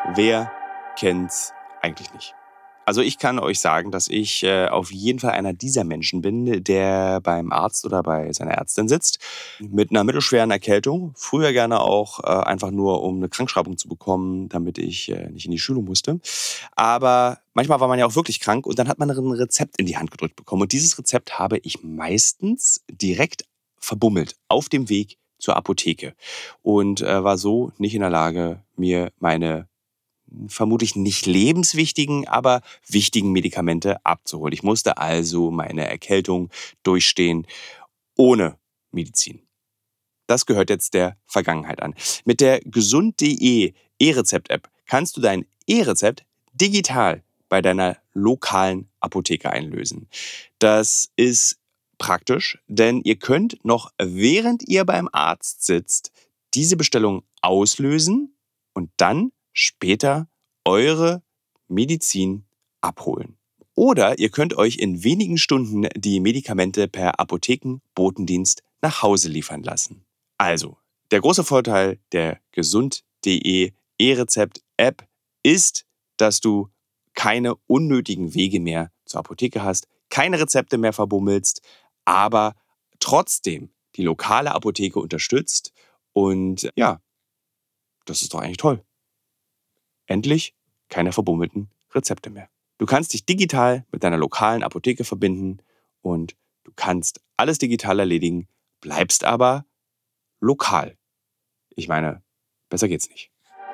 Wer kennt's eigentlich nicht? Also ich kann euch sagen, dass ich auf jeden Fall einer dieser Menschen bin, der beim Arzt oder bei seiner Ärztin sitzt mit einer mittelschweren Erkältung. Früher gerne auch einfach nur, um eine Krankschreibung zu bekommen, damit ich nicht in die Schule musste. Aber manchmal war man ja auch wirklich krank und dann hat man ein Rezept in die Hand gedrückt bekommen. Und dieses Rezept habe ich meistens direkt verbummelt auf dem Weg zur Apotheke und war so nicht in der Lage, mir meine vermutlich nicht lebenswichtigen, aber wichtigen Medikamente abzuholen. Ich musste also meine Erkältung durchstehen ohne Medizin. Das gehört jetzt der Vergangenheit an. Mit der gesund.de E-Rezept-App kannst du dein E-Rezept digital bei deiner lokalen Apotheke einlösen. Das ist praktisch, denn ihr könnt noch während ihr beim Arzt sitzt, diese Bestellung auslösen und dann später eure Medizin abholen. Oder ihr könnt euch in wenigen Stunden die Medikamente per Apothekenbotendienst nach Hause liefern lassen. Also, der große Vorteil der gesund.de E-Rezept-App ist, dass du keine unnötigen Wege mehr zur Apotheke hast, keine Rezepte mehr verbummelst, aber trotzdem die lokale Apotheke unterstützt. Und ja, das ist doch eigentlich toll. Endlich keine verbummelten Rezepte mehr. Du kannst dich digital mit deiner lokalen Apotheke verbinden und du kannst alles digital erledigen, bleibst aber lokal. Ich meine, besser geht's nicht.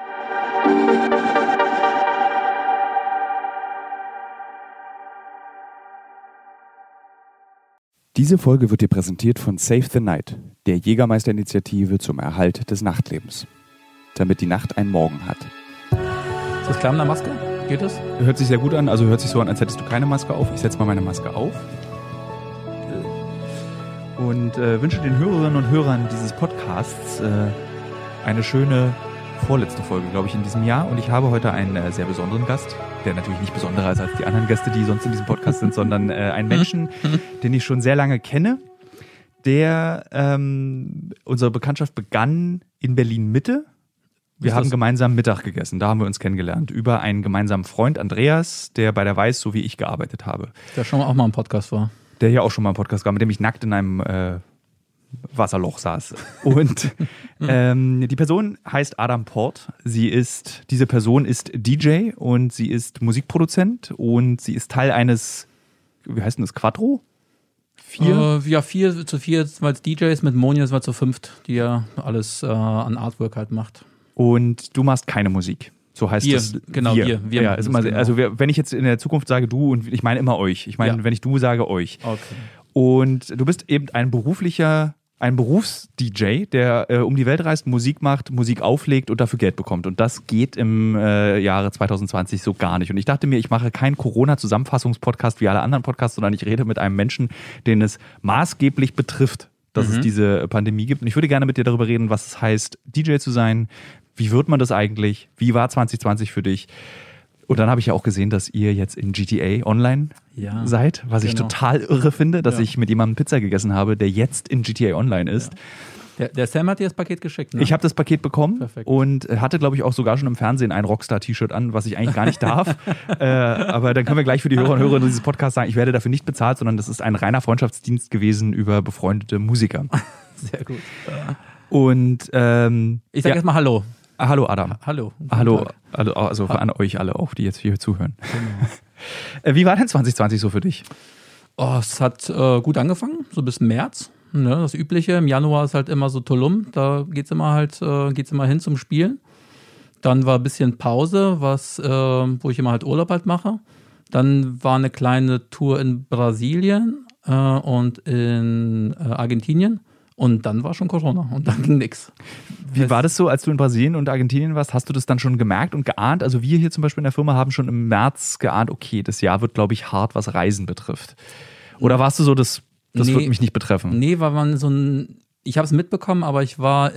Diese Folge wird dir präsentiert von Save the Night, der Jägermeister-Initiative zum Erhalt des Nachtlebens, damit die Nacht einen Morgen hat. Ist das klar mit der Maske? Geht das? Hört sich sehr gut an, also hört sich so an, als hättest du keine Maske auf. Ich setze mal meine Maske auf und wünsche den Hörerinnen und Hörern dieses Podcasts eine schöne vorletzte Folge, glaube ich, in diesem Jahr. Und ich habe heute einen sehr besonderen Gast, der natürlich nicht besonderer ist als die anderen Gäste, die sonst in diesem Podcast sind, sondern einen Menschen, den ich schon sehr lange kenne, der unsere Bekanntschaft begann in Berlin-Mitte. Wir haben gemeinsam Mittag gegessen, da haben wir uns kennengelernt. Über einen gemeinsamen Freund, Andreas, der bei der Weiß, so wie ich, gearbeitet habe. Der schon auch mal im Podcast war. Der hier auch schon mal im Podcast war, mit dem ich nackt in einem Wasserloch saß. Und die Person heißt Adam Port. Diese Person ist DJ und sie ist Musikproduzent und sie ist Teil eines, wie heißt denn das, Quattro? 4 zu 4, weil es DJs, mit Moni ist mal zu 5, die ja alles an Artwork halt macht. Und du machst keine Musik. So heißt es. Genau, wir. Ja, ist immer, genau. Also wenn ich jetzt in der Zukunft sage du, und ich meine immer euch. Ich meine, wenn ich du sage, euch. Okay. Und du bist eben ein Berufs-DJ, der um die Welt reist, Musik macht, Musik auflegt und dafür Geld bekommt. Und das geht im Jahre 2020 so gar nicht. Und ich dachte mir, ich mache keinen Corona-Zusammenfassungs-Podcast wie alle anderen Podcasts, sondern ich rede mit einem Menschen, den es maßgeblich betrifft, dass es diese Pandemie gibt. Und ich würde gerne mit dir darüber reden, was es heißt, DJ zu sein. Wie wird man das eigentlich? Wie war 2020 für dich? Und dann habe ich ja auch gesehen, dass ihr jetzt in GTA Online seid, was ich total irre finde, dass ich mit jemandem Pizza gegessen habe, der jetzt in GTA Online ist. Ja. Der Sam hat dir das Paket geschickt, ne? Ich habe das Paket bekommen. Perfekt. Und hatte, glaube ich, auch sogar schon im Fernsehen ein Rockstar-T-Shirt an, was ich eigentlich gar nicht darf. Aber dann können wir gleich für die Hörer und Hörerinnen dieses Podcasts sagen, ich werde dafür nicht bezahlt, sondern das ist ein reiner Freundschaftsdienst gewesen über befreundete Musiker. Sehr gut. Und ich sage erstmal Hallo. Hallo Adam. Hallo. Also an euch alle auch, die jetzt hier zuhören. Genau. Wie war denn 2020 so für dich? Oh, es hat gut angefangen, so bis März. Ne, das Übliche. Im Januar ist halt immer so Tulum. Da geht's immer hin zum Spielen. Dann war ein bisschen Pause, wo ich immer halt Urlaub halt mache. Dann war eine kleine Tour in Brasilien und in Argentinien. Und dann war schon Corona und dann ging nichts. Wie war das so, als du in Brasilien und Argentinien warst? Hast du das dann schon gemerkt und geahnt? Also wir hier zum Beispiel in der Firma haben schon im März geahnt, okay, das Jahr wird, glaube ich, hart, was Reisen betrifft. Oder warst du so, das wird mich nicht betreffen? Nee, weil man ich habe es mitbekommen, aber das war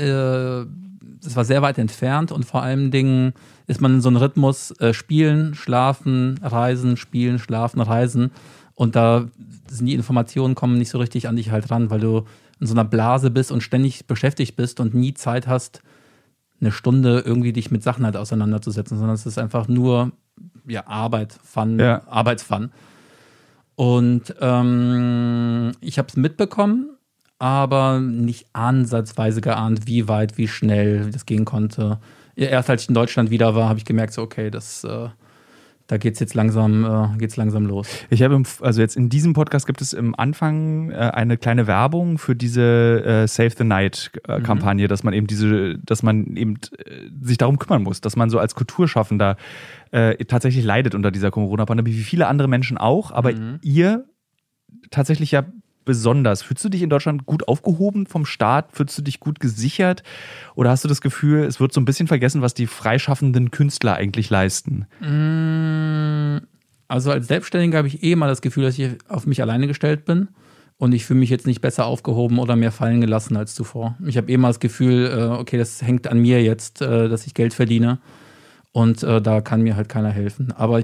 sehr weit entfernt und vor allen Dingen ist man in so einem Rhythmus, spielen, schlafen, reisen, spielen, schlafen, reisen. Und da sind die Informationen kommen nicht so richtig an dich halt ran, weil du in so einer Blase bist und ständig beschäftigt bist und nie Zeit hast, eine Stunde irgendwie dich mit Sachen halt auseinanderzusetzen, sondern es ist einfach nur Arbeit, Fun, Arbeitsfun. Und ich habe es mitbekommen, aber nicht ansatzweise geahnt, wie weit, wie schnell das gehen konnte. Erst als ich in Deutschland wieder war, habe ich gemerkt, so okay, da geht's jetzt langsam los. Ich habe also jetzt in diesem Podcast gibt es im Anfang eine kleine Werbung für diese Save the Night Kampagne, dass man eben sich darum kümmern muss, dass man so als Kulturschaffender tatsächlich leidet unter dieser Corona-Pandemie, wie viele andere Menschen auch, aber ihr tatsächlich ja besonders. Fühlst du dich in Deutschland gut aufgehoben vom Staat? Fühlst du dich gut gesichert? Oder hast du das Gefühl, es wird so ein bisschen vergessen, was die freischaffenden Künstler eigentlich leisten? Also als Selbstständiger habe ich mal das Gefühl, dass ich auf mich alleine gestellt bin. Und ich fühle mich jetzt nicht besser aufgehoben oder mehr fallen gelassen als zuvor. Ich habe mal das Gefühl, okay, das hängt an mir jetzt, dass ich Geld verdiene. Und da kann mir halt keiner helfen. Aber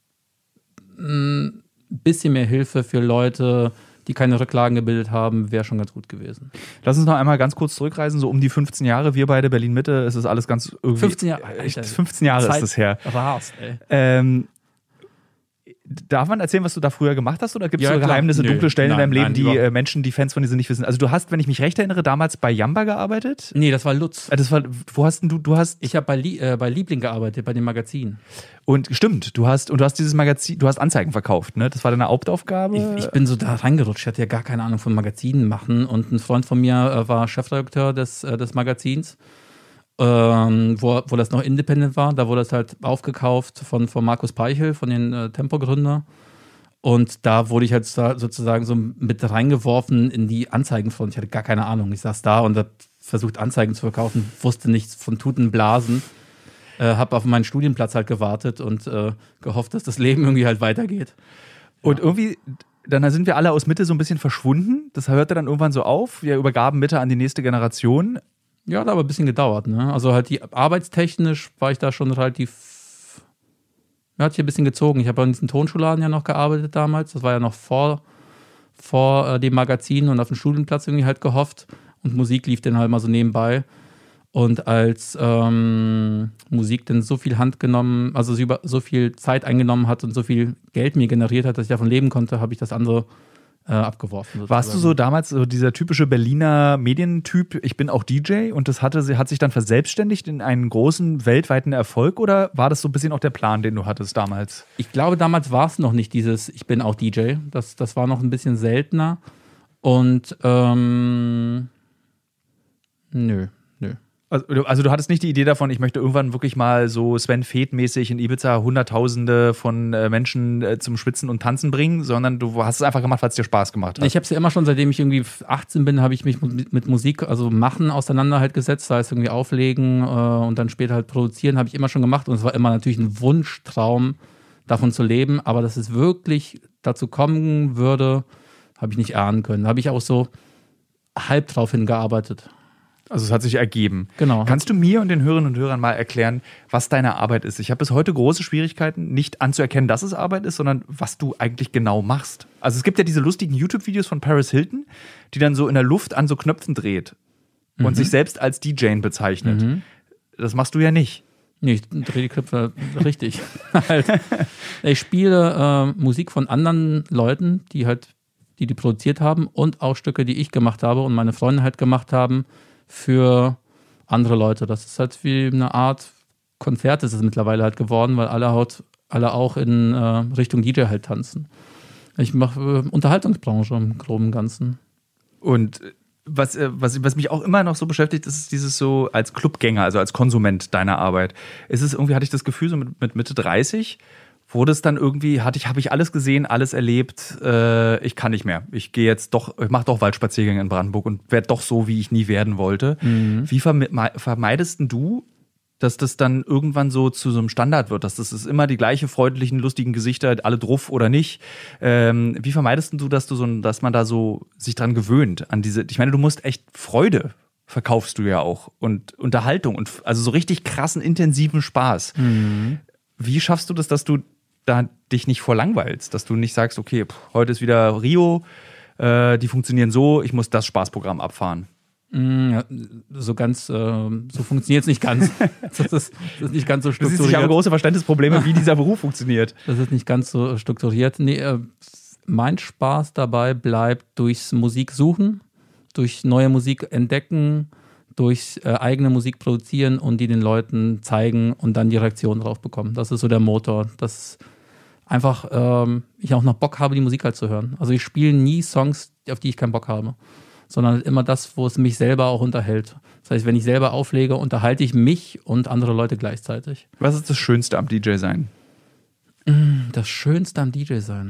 ein bisschen mehr Hilfe für Leute, die keine Rücklagen gebildet haben, wäre schon ganz gut gewesen. Lass uns noch einmal ganz kurz zurückreisen, so um die 15 Jahre. Wir beide, Berlin-Mitte, es ist alles ganz irgendwie... 15 Jahre? Alter, 15 Jahre ist das her. Rast, ey. Darf man erzählen, was du da früher gemacht hast? Oder gibt es so Geheimnisse, dunkle Stellen in deinem Leben, die Menschen, die Fans von dir sind, nicht wissen? Also du hast, wenn ich mich recht erinnere, damals bei Jamba gearbeitet? Nee, das war Lutz. Wo hast denn du hast... Ich habe bei Liebling gearbeitet, bei dem Magazin. Und stimmt, du hast dieses Magazin, du hast Anzeigen verkauft, ne? Das war deine Hauptaufgabe? Ich bin so da reingerutscht, ich hatte ja gar keine Ahnung von Magazinen machen. Und ein Freund von mir war Chefredakteur des Magazins. Wo das noch independent war, da wurde es halt aufgekauft von Markus Peichel, von den Tempo-Gründer. Und da wurde ich halt sozusagen so mit reingeworfen in die Anzeigenfront. Ich hatte gar keine Ahnung. Ich saß da und habe versucht, Anzeigen zu verkaufen, wusste nichts von Tuten, Blasen. Habe auf meinen Studienplatz halt gewartet und gehofft, dass das Leben irgendwie halt weitergeht. Und irgendwie, dann sind wir alle aus Mitte so ein bisschen verschwunden. Das hörte dann irgendwann so auf. Wir übergaben Mitte an die nächste Generation. Ja, hat aber ein bisschen gedauert, ne? Also halt arbeitstechnisch war ich da schon relativ, hat sich ein bisschen gezogen. Ich habe in diesem Tonschulladen ja noch gearbeitet damals. Das war ja noch vor dem Magazin und auf dem Studienplatz irgendwie halt gehofft. Und Musik lief dann halt mal so nebenbei. Und als Musik dann so viel so viel Zeit eingenommen hat und so viel Geld mir generiert hat, dass ich davon leben konnte, habe ich das andere abgeworfen. Sozusagen. Warst du so damals so dieser typische Berliner Medientyp, ich bin auch DJ und das hat sich dann verselbstständigt in einen großen weltweiten Erfolg oder war das so ein bisschen auch der Plan, den du hattest damals? Ich glaube, damals war es noch nicht dieses, ich bin auch DJ. Das war noch ein bisschen seltener und nö. Also du hattest nicht die Idee davon, ich möchte irgendwann wirklich mal so Sven Feth-mäßig in Ibiza Hunderttausende von Menschen zum Schwitzen und Tanzen bringen, sondern du hast es einfach gemacht, weil es dir Spaß gemacht hat. Ich habe es ja immer schon, seitdem ich irgendwie 18 bin, habe ich mich mit Musik, also Machen auseinander halt gesetzt, sei es irgendwie auflegen und dann später halt produzieren, habe ich immer schon gemacht und es war immer natürlich ein Wunschtraum, davon zu leben, aber dass es wirklich dazu kommen würde, habe ich nicht ahnen können. Da habe ich auch so halb drauf hingearbeitet. Also es hat sich ergeben. Genau. Kannst du mir und den Hörerinnen und Hörern mal erklären, was deine Arbeit ist? Ich habe bis heute große Schwierigkeiten, nicht anzuerkennen, dass es Arbeit ist, sondern was du eigentlich genau machst. Also es gibt ja diese lustigen YouTube-Videos von Paris Hilton, die dann so in der Luft an so Knöpfen dreht und sich selbst als DJ bezeichnet. Das machst du ja nicht. Nee, ich drehe die Knöpfe richtig. Ich spiele Musik von anderen Leuten, die produziert haben und auch Stücke, die ich gemacht habe und meine Freunde halt gemacht haben, für andere Leute. Das ist halt wie eine Art Konzert ist es mittlerweile halt geworden, weil alle auch in Richtung DJ halt tanzen. Ich mache Unterhaltungsbranche im Groben und Ganzen. Und was mich auch immer noch so beschäftigt, ist dieses so als Clubgänger, also als Konsument deiner Arbeit. Ist es irgendwie, hatte ich das Gefühl, so mit Mitte 30, wurde es dann irgendwie, habe ich alles gesehen, alles erlebt, ich kann nicht mehr. Ich mache doch Waldspaziergänge in Brandenburg und werde doch so, wie ich nie werden wollte. Wie vermeidest du, dass das dann irgendwann so zu so einem Standard wird, dass das ist immer die gleiche freundlichen, lustigen Gesichter, alle drauf oder nicht? Wie vermeidest du, dass man da so sich dran gewöhnt an diese, ich meine, du musst echt Freude verkaufst du ja auch und Unterhaltung und also so richtig krassen, intensiven Spaß. Wie schaffst du das, dass du da dich nicht vorlangweilst, dass du nicht sagst, okay, heute ist wieder Rio, die funktionieren so, ich muss das Spaßprogramm abfahren? Ja, so funktioniert es nicht ganz. Das ist nicht ganz so strukturiert. Ich habe große Verständnisprobleme, wie dieser Beruf funktioniert. Das ist nicht ganz so strukturiert. Nee, mein Spaß dabei bleibt durchs Musiksuchen, durch neue Musik entdecken, durch eigene Musik produzieren und die den Leuten zeigen und dann die Reaktion drauf bekommen. Das ist so der Motor, dass einfach ich auch noch Bock habe, die Musik halt zu hören. Also ich spiele nie Songs, auf die ich keinen Bock habe, sondern immer das, wo es mich selber auch unterhält. Das heißt, wenn ich selber auflege, unterhalte ich mich und andere Leute gleichzeitig. Was ist das Schönste am DJ sein? Das Schönste am DJ sein?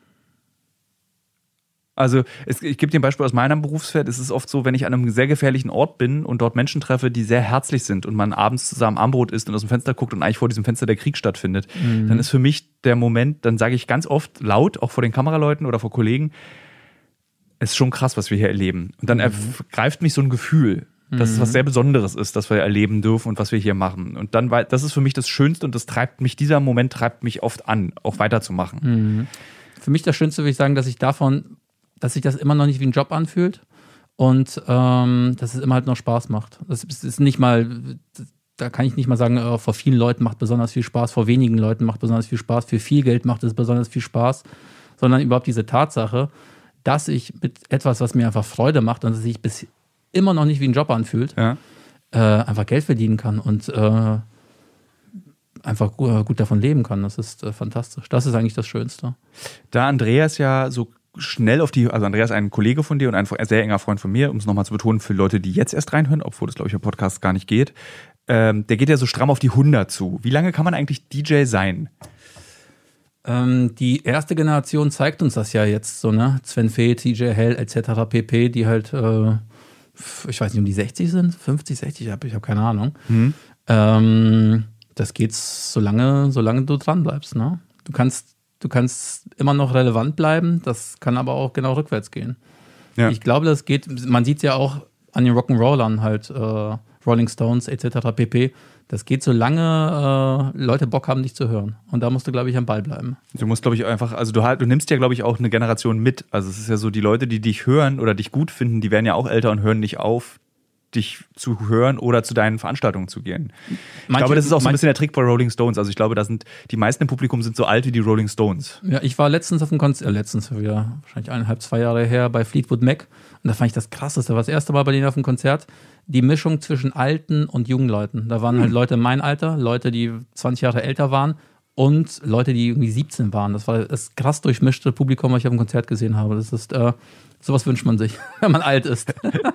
Also ich gebe dir ein Beispiel aus meinem Berufsfeld. Es ist oft so, wenn ich an einem sehr gefährlichen Ort bin und dort Menschen treffe, die sehr herzlich sind und man abends zusammen Armbrot isst und aus dem Fenster guckt und eigentlich vor diesem Fenster der Krieg stattfindet, dann ist für mich der Moment, dann sage ich ganz oft laut, auch vor den Kameraleuten oder vor Kollegen, es ist schon krass, was wir hier erleben. Und dann greift mich so ein Gefühl, dass es was sehr Besonderes ist, dass wir erleben dürfen und was wir hier machen. Und dann, das ist für mich das Schönste und dieser Moment treibt mich oft an, auch weiterzumachen. Für mich das Schönste würde ich sagen, dass sich das immer noch nicht wie ein Job anfühlt und dass es immer halt noch Spaß macht. Das ist nicht mal, da kann ich nicht mal sagen, vor vielen Leuten macht besonders viel Spaß, vor wenigen Leuten macht besonders viel Spaß, für viel Geld macht es besonders viel Spaß, sondern überhaupt diese Tatsache, dass ich mit etwas, was mir einfach Freude macht und dass sich bis immer noch nicht wie ein Job anfühlt, einfach Geld verdienen kann und einfach gut davon leben kann. Das ist fantastisch. Das ist eigentlich das Schönste. Da Andreas ja so schnell also Andreas ist ein Kollege von dir und ein sehr enger Freund von mir, um es nochmal zu betonen für Leute, die jetzt erst reinhören, obwohl das, glaube ich, im Podcast gar nicht geht. Der geht ja so stramm auf die 100 zu. Wie lange kann man eigentlich DJ sein? Die erste Generation zeigt uns das ja jetzt so, ne? Sven Fee, TJ Hell etc. pp., die halt, ich weiß nicht, um die 60 sind, 50, 60, ich habe keine Ahnung. Das geht solange du dran bleibst, ne? Du kannst immer noch relevant bleiben, das kann aber auch genau rückwärts gehen. Ja. Ich glaube, das geht, man sieht es ja auch an den Rock'n'Rollern halt, Rolling Stones etc. pp. Das geht, solange Leute Bock haben, dich zu hören. Und da musst du, glaube ich, am Ball bleiben. Du musst, glaube ich, einfach, also du nimmst ja, glaube ich, auch eine Generation mit. Also es ist ja so, die Leute, die dich hören oder dich gut finden, die werden ja auch älter und hören nicht auf, dich zu hören oder zu deinen Veranstaltungen zu gehen. Ich glaube, das ist auch so ein bisschen der Trick bei Rolling Stones. Also ich glaube, die meisten im Publikum sind so alt wie die Rolling Stones. Ja, ich war letztens auf einem Konzert, wieder wahrscheinlich 1,5, 2 Jahre her, bei Fleetwood Mac. Und da fand ich das Krasseste, war das erste Mal bei denen auf dem Konzert, die Mischung zwischen alten und jungen Leuten. Da waren halt Leute mein Alter, Leute, die 20 Jahre älter waren und Leute, die irgendwie 17 waren. Das war das krass durchmischte Publikum, was ich auf dem Konzert gesehen habe. Das ist, sowas wünscht man sich, wenn man alt ist.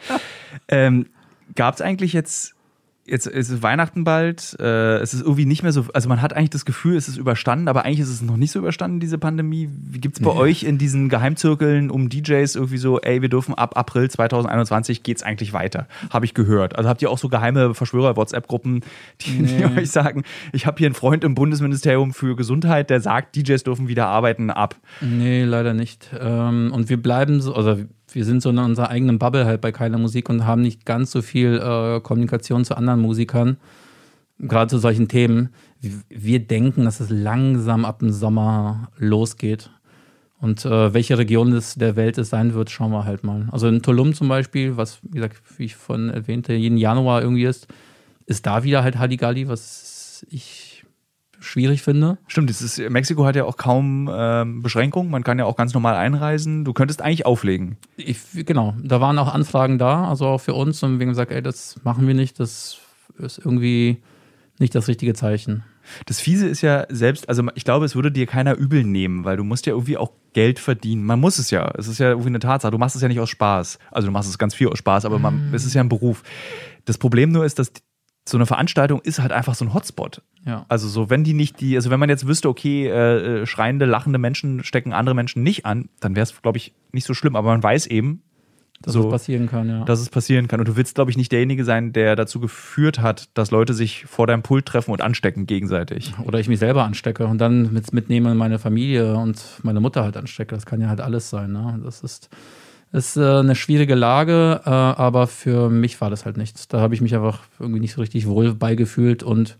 Gab es eigentlich jetzt ist Weihnachten bald, es ist irgendwie nicht mehr so, also man hat eigentlich das Gefühl, es ist überstanden, aber eigentlich ist es noch nicht so überstanden, diese Pandemie. Wie gibt es bei euch in diesen Geheimzirkeln um DJs irgendwie so, ey, wir dürfen ab April 2021 geht's eigentlich weiter, habe ich gehört. Also habt ihr auch so geheime Verschwörer-WhatsApp-Gruppen, die euch sagen, ich habe hier einen Freund im Bundesministerium für Gesundheit, der sagt, DJs dürfen wieder arbeiten ab? Nee, leider nicht. Und wir bleiben so, also wir sind so in unserer eigenen Bubble halt bei Keiner Musik und haben nicht ganz so viel Kommunikation zu anderen Musikern, gerade zu solchen Themen. Wir denken, dass es langsam ab dem Sommer losgeht. Und welche Region der Welt es sein wird, schauen wir halt mal. Also in Tulum zum Beispiel, was, wie gesagt, wie ich vorhin erwähnte, jeden Januar irgendwie ist da wieder halt Halligalli, was ich schwierig finde. Stimmt, Mexiko hat ja auch kaum Beschränkungen. Man kann ja auch ganz normal einreisen. Du könntest eigentlich auflegen. Genau, da waren auch Anfragen da, also auch für uns. Und wir haben gesagt, ey, das machen wir nicht. Das ist irgendwie nicht das richtige Zeichen. Das Fiese ist ja selbst, also ich glaube, es würde dir keiner übel nehmen, weil du musst ja irgendwie auch Geld verdienen. Man muss es ja. Es ist ja irgendwie eine Tatsache. Du machst es ja nicht aus Spaß. Also du machst es ganz viel aus Spaß, aber es ist ja ein Beruf. Das Problem nur ist, dass so eine Veranstaltung ist halt einfach so ein Hotspot. Ja. Also so, wenn man jetzt wüsste, okay, schreiende, lachende Menschen stecken andere Menschen nicht an, dann wäre es, glaube ich, nicht so schlimm. Aber man weiß eben, dass es passieren kann, ja. Dass es passieren kann. Und du willst, glaube ich, nicht derjenige sein, der dazu geführt hat, dass Leute sich vor deinem Pult treffen und anstecken gegenseitig. Oder ich mich selber anstecke und dann mitnehme meine Familie und meine Mutter halt anstecke. Das kann ja halt alles sein. Ne? Das ist eine schwierige Lage, aber für mich war das halt nichts. Da habe ich mich einfach irgendwie nicht so richtig wohl beigefühlt und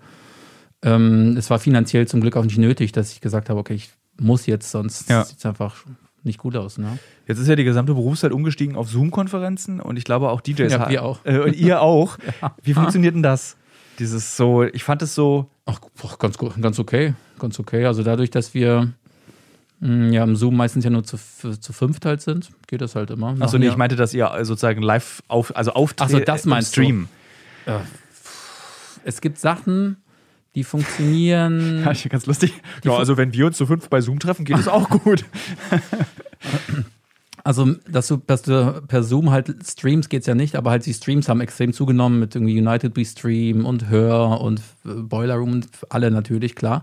es war finanziell zum Glück auch nicht nötig, dass ich gesagt habe, okay, ich muss jetzt, sonst sieht es einfach nicht gut aus, ne? Jetzt ist ja die gesamte Berufswelt umgestiegen auf Zoom-Konferenzen und ich glaube auch DJs Ja, wir auch. Und ihr auch. Ja. Wie funktioniert denn das? Dieses so, ich fand es so. Ach, ganz okay. Ganz okay. Also dadurch, dass wir ja im Zoom meistens ja nur zu fünft halt sind, geht das halt immer. Achso, nee, ich meinte, dass ihr sozusagen live auftretet. Achso, das meinst du? Stream. Es gibt Sachen, die funktionieren. Ja, ganz lustig. Ja, also wenn wir uns zu 5 bei Zoom treffen, geht es auch gut. Also, dass du per Zoom halt streamst, geht's ja nicht, aber halt die Streams haben extrem zugenommen mit irgendwie United We Stream und Hör und Boiler Room und alle natürlich, klar.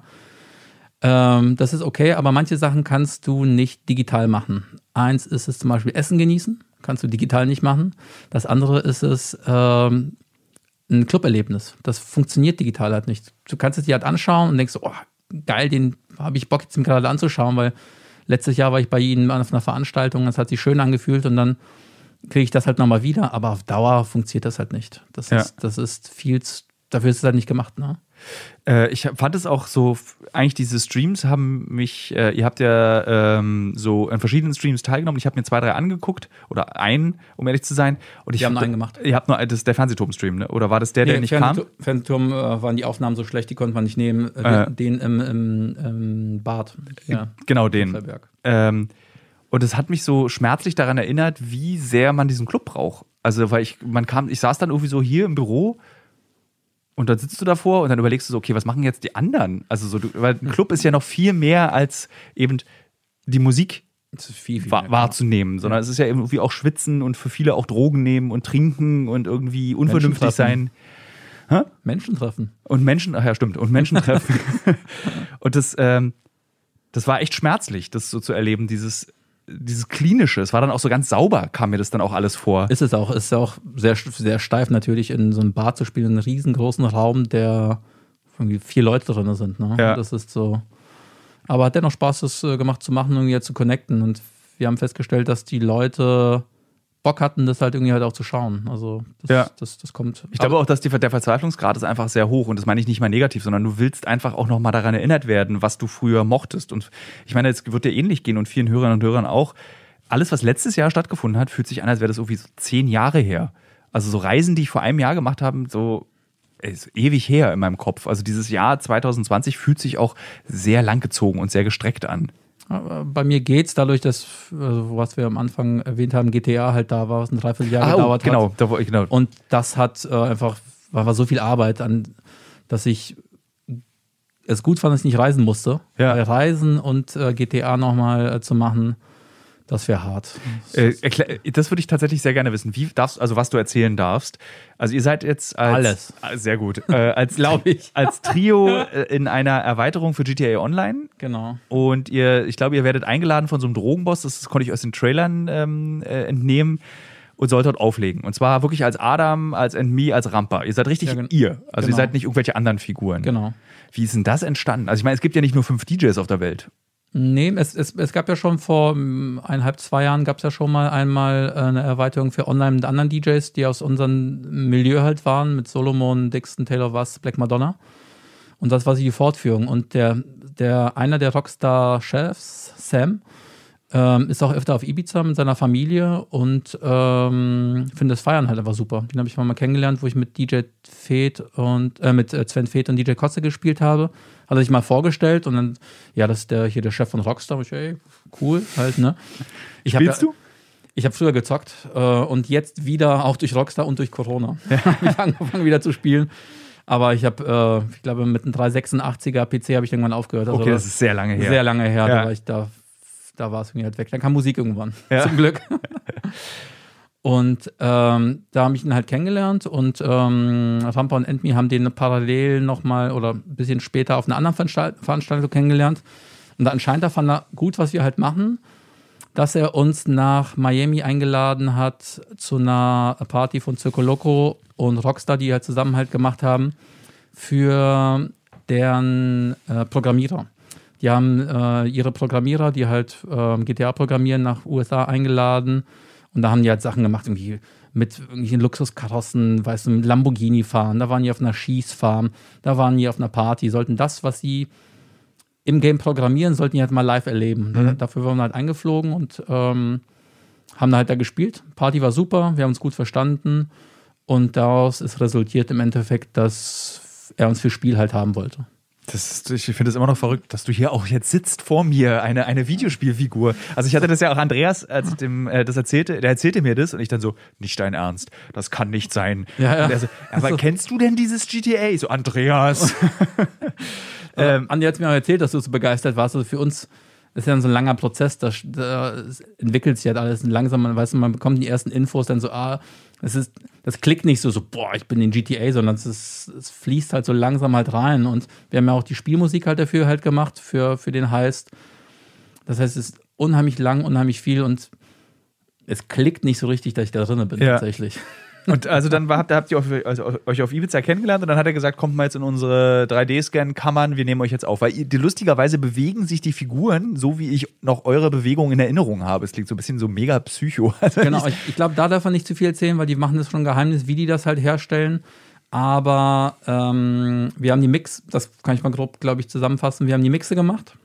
Das ist okay, aber manche Sachen kannst du nicht digital machen. Eins ist es zum Beispiel Essen genießen, kannst du digital nicht machen. Das andere ist es ein Club-Erlebnis. Das funktioniert digital halt nicht. Du kannst es dir halt anschauen und denkst, oh, geil, den habe ich Bock jetzt gerade anzuschauen, weil letztes Jahr war ich bei Ihnen auf einer Veranstaltung, das hat sich schön angefühlt und dann kriege ich das halt nochmal wieder, aber auf Dauer funktioniert das halt nicht. Das ist viel, dafür ist es halt nicht gemacht, ne? Ich fand es auch so, eigentlich diese Streams haben mich, ihr habt ja so an verschiedenen Streams teilgenommen. Ich habe mir 2, 3 angeguckt oder einen, um ehrlich zu sein. Und Wir haben nur einen gemacht. Ihr habt nur der Fernsehturm-Stream, ne? Oder war das der nicht kam? Fernsehturm waren die Aufnahmen so schlecht, die konnte man nicht nehmen. Den im Bad. Ja, genau, den. Und es hat mich so schmerzlich daran erinnert, wie sehr man diesen Club braucht. Also, weil ich saß dann irgendwie so hier im Büro. Und dann sitzt du davor und dann überlegst du so, okay, was machen jetzt die anderen? Also so, weil ein Club ist ja noch viel mehr als eben die Musik viel wahrzunehmen, sondern es ist ja irgendwie auch Schwitzen und für viele auch Drogen nehmen und trinken und irgendwie unvernünftig sein. Menschen treffen. Und Menschen, ach ja, stimmt, und Menschen treffen. Und das war echt schmerzlich, das so zu erleben, dieses Klinische. Es war dann auch so ganz sauber, kam mir das dann auch alles vor. Ist auch sehr, sehr steif natürlich in so einem Bar zu spielen, in einem riesengroßen Raum, der irgendwie 4 Leute drin sind. Ne? Ja. Das ist so. Aber hat dennoch Spaß, das gemacht zu machen, irgendwie zu connecten. Und wir haben festgestellt, dass die Leute Bock hatten, das halt irgendwie halt auch zu schauen. Also das kommt. Ich glaube auch, dass der Verzweiflungsgrad ist einfach sehr hoch und das meine ich nicht mal negativ, sondern du willst einfach auch nochmal daran erinnert werden, was du früher mochtest. Und ich meine, es wird dir ähnlich gehen und vielen Hörerinnen und Hörern auch. Alles, was letztes Jahr stattgefunden hat, fühlt sich an, als wäre das irgendwie so 10 Jahre her. Also so Reisen, die ich vor einem Jahr gemacht habe, so ist ewig her in meinem Kopf. Also dieses Jahr 2020 fühlt sich auch sehr langgezogen und sehr gestreckt an. Bei mir geht's dadurch, dass, was wir am Anfang erwähnt haben, GTA halt da war, was ein Dreivierteljahr gedauert hat. Genau. Und das hat war so viel Arbeit, dass ich es gut fand, dass ich nicht reisen musste. Ja. Weil Reisen und GTA nochmal zu machen, das wäre hart. Das würde ich tatsächlich sehr gerne wissen. Was du erzählen darfst. Also ihr seid jetzt alles. Sehr gut. Glaube ich. Als Trio in einer Erweiterung für GTA Online. Genau. Und ich glaube, ihr werdet eingeladen von so einem Drogenboss, das konnte ich aus den Trailern entnehmen, und sollt dort auflegen. Und zwar wirklich als Adam, als Me, als Rampa. Ihr seid richtig ihr. Also ihr seid nicht irgendwelche anderen Figuren. Genau. Wie ist denn das entstanden? Also ich meine, es gibt ja nicht nur 5 DJs auf der Welt. Nee, es gab ja schon vor 1,5, 2 Jahren gab es ja schon mal einmal eine Erweiterung für Online mit anderen DJs, die aus unserem Milieu halt waren, mit Solomon, Dixon, Taylor Wass, Black Madonna. Und das war die Fortführung. Und einer der Rockstar-Chefs, Sam, ist auch öfter auf Ibiza mit seiner Familie und finde das Feiern halt einfach super. Den habe ich mal kennengelernt, wo ich mit DJ Feth und mit Sven Feth und DJ Kotze gespielt habe. Hat er sich mal vorgestellt und dann, ja, das ist der Chef von Rockstar. Und ich, ey, cool, halt, ne? Spielst du? Ich habe früher gezockt und jetzt wieder auch durch Rockstar und durch Corona. Habe ich angefangen wieder zu spielen. Aber ich habe, ich glaube, mit einem 386er PC habe ich irgendwann aufgehört. Also okay, das ist sehr lange her. Sehr lange her, ja. da war ich da war es irgendwie halt weg. Dann kam Musik irgendwann, zum Glück. Und da habe ich ihn halt kennengelernt und Rampa und Endme haben den parallel nochmal oder ein bisschen später auf einer anderen Veranstaltung kennengelernt. Und anscheinend fand er gut, was wir halt machen, dass er uns nach Miami eingeladen hat zu einer Party von Circo Loco und Rockstar, die halt zusammen halt gemacht haben, für deren Programmierer. Die haben ihre Programmierer, die halt GTA programmieren, nach USA eingeladen. Und da haben die halt Sachen gemacht, irgendwie mit irgendwelchen Luxuskarossen, weißt du, mit Lamborghini fahren. Da waren die auf einer Schießfarm, da waren die auf einer Party, sollten das, was sie im Game programmieren, sollten die halt mal live erleben. Dafür wurden wir halt eingeflogen und haben halt da gespielt. Party war super, wir haben uns gut verstanden und daraus ist resultiert im Endeffekt, dass er uns für Spiel halt haben wollte. Ich finde es immer noch verrückt, dass du hier auch jetzt sitzt vor mir, eine Videospielfigur. Also ich hatte das ja auch Andreas, als ich dem das erzählte, der erzählte mir das und ich dann so, nicht dein Ernst, das kann nicht sein. Ja. Und er so, aber kennst du denn dieses GTA? Ich so, Andreas. Andi hat mir auch erzählt, dass du so begeistert warst. Also für uns ist ja so ein langer Prozess, da entwickelt sich halt alles langsam, man bekommt die ersten Infos, dann so, das klickt nicht so, boah, ich bin in GTA, sondern es fließt halt so langsam halt rein. Und wir haben ja auch die Spielmusik halt dafür halt gemacht, für den Heist. Das heißt, es ist unheimlich lang, unheimlich viel und es klickt nicht so richtig, dass ich da drin bin, tatsächlich. Und also dann habt ihr euch auf Ibiza kennengelernt und dann hat er gesagt, kommt mal jetzt in unsere 3D-Scan-Kammern, wir nehmen euch jetzt auf. Weil lustigerweise bewegen sich die Figuren, so wie ich noch eure Bewegungen in Erinnerung habe. Es klingt so ein bisschen so mega psycho. Also genau, ich glaube, da darf man nicht zu viel erzählen, weil die machen das schon Geheimnis, wie die das halt herstellen. Aber wir haben die Mix, das kann ich mal grob, glaube ich, zusammenfassen, wir haben die Mixe gemacht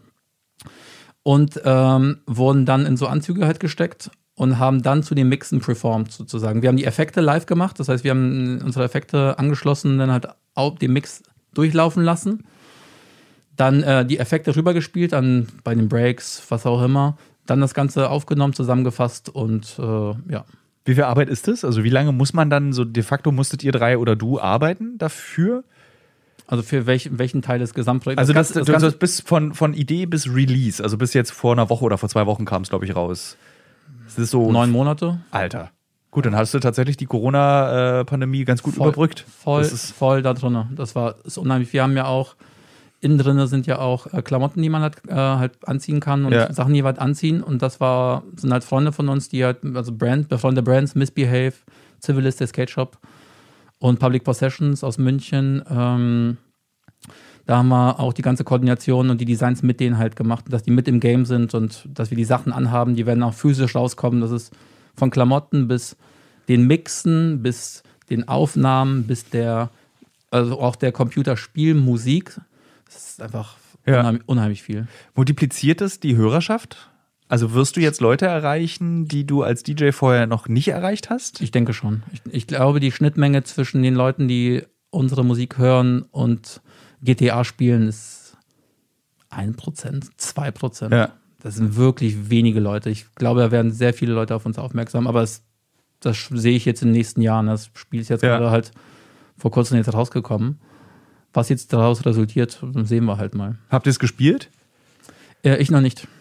und wurden dann in so Anzüge halt gesteckt und haben dann zu den Mixen performt sozusagen. Wir haben die Effekte live gemacht, das heißt, wir haben unsere Effekte angeschlossen, dann halt auch den Mix durchlaufen lassen. Dann die Effekte rübergespielt, bei den Breaks, was auch immer. Dann das Ganze aufgenommen, zusammengefasst und ja. Wie viel Arbeit ist das? Also wie lange muss man dann so, de facto musstet ihr 3 oder du arbeiten dafür? Also für welchen Teil des Gesamtprojekts? Also das bis von Idee bis Release, also bis jetzt vor einer Woche oder vor 2 Wochen kam es, glaube ich, raus. Das ist so 9 Monate. Alter. Gut, dann hast du tatsächlich die Corona-Pandemie ganz gut überbrückt. Voll da drin. Das ist unheimlich. Wir haben ja auch, innen drin sind ja auch Klamotten, die man halt anziehen kann und Sachen, die wir halt anziehen. Und sind halt Freunde von uns, die halt, also befreundete Brands, Misbehave, Civilist, der Skate Shop und Public Possessions aus München. Da haben wir auch die ganze Koordination und die Designs mit denen halt gemacht, dass die mit im Game sind und dass wir die Sachen anhaben, die werden auch physisch rauskommen. Das ist von Klamotten bis den Mixen, bis den Aufnahmen, bis also auch der Computerspielmusik. Das ist einfach unheimlich viel. Multipliziert es die Hörerschaft? Also wirst du jetzt Leute erreichen, die du als DJ vorher noch nicht erreicht hast? Ich denke schon. Ich glaube, die Schnittmenge zwischen den Leuten, die unsere Musik hören und GTA spielen, ist 1%, 2%. Ja. Das sind wirklich wenige Leute. Ich glaube, da werden sehr viele Leute auf uns aufmerksam, aber das sehe ich jetzt in den nächsten Jahren. Das Spiel ist jetzt gerade halt vor kurzem jetzt rausgekommen. Was jetzt daraus resultiert, sehen wir halt mal. Habt ihr es gespielt? Ich noch nicht.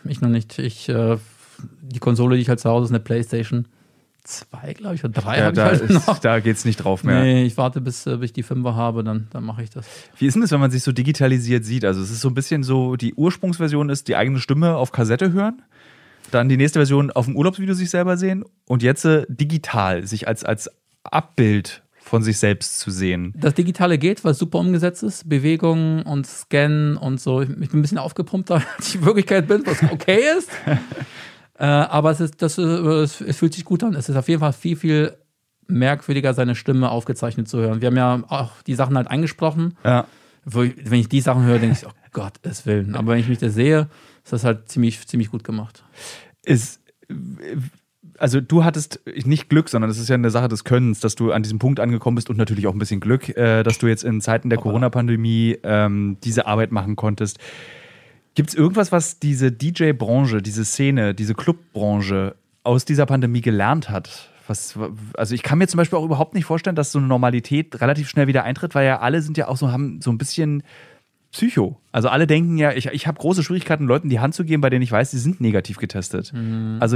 Die Konsole, die ich halt zu Hause ist, eine PlayStation 2, glaube ich, oder 3 habe ich halt noch. Da geht's nicht drauf mehr. Nee, ich warte, bis ich die 5er habe, dann mache ich das. Wie ist denn das, wenn man sich so digitalisiert sieht? Also es ist so ein bisschen so, die Ursprungsversion ist die eigene Stimme auf Kassette hören, dann die nächste Version auf dem Urlaubsvideo sich selber sehen und jetzt digital sich als Abbild von sich selbst zu sehen. Das Digitale geht, weil es super umgesetzt ist. Bewegungen und Scannen und so. Ich bin ein bisschen aufgepumpter, als ich in Wirklichkeit bin, was okay ist. Aber es fühlt sich gut an. Es ist auf jeden Fall viel, viel merkwürdiger, seine Stimme aufgezeichnet zu hören. Wir haben ja auch die Sachen halt eingesprochen. Ja. Wenn ich die Sachen höre, denke ich, oh Gottes Willen. Aber wenn ich mich da sehe, ist das halt ziemlich, ziemlich gut gemacht. Also du hattest nicht Glück, sondern es ist ja eine Sache des Könnens, dass du an diesem Punkt angekommen bist und natürlich auch ein bisschen Glück, dass du jetzt in Zeiten der Corona-Pandemie diese Arbeit machen konntest. Gibt es irgendwas, was diese DJ-Branche, diese Szene, diese Club-Branche aus dieser Pandemie gelernt hat? Also ich kann mir zum Beispiel auch überhaupt nicht vorstellen, dass so eine Normalität relativ schnell wieder eintritt, weil ja alle sind ja auch haben so ein bisschen Psycho. Also alle denken ja, ich habe große Schwierigkeiten, Leuten die Hand zu geben, bei denen ich weiß, die sind negativ getestet. Mhm. Also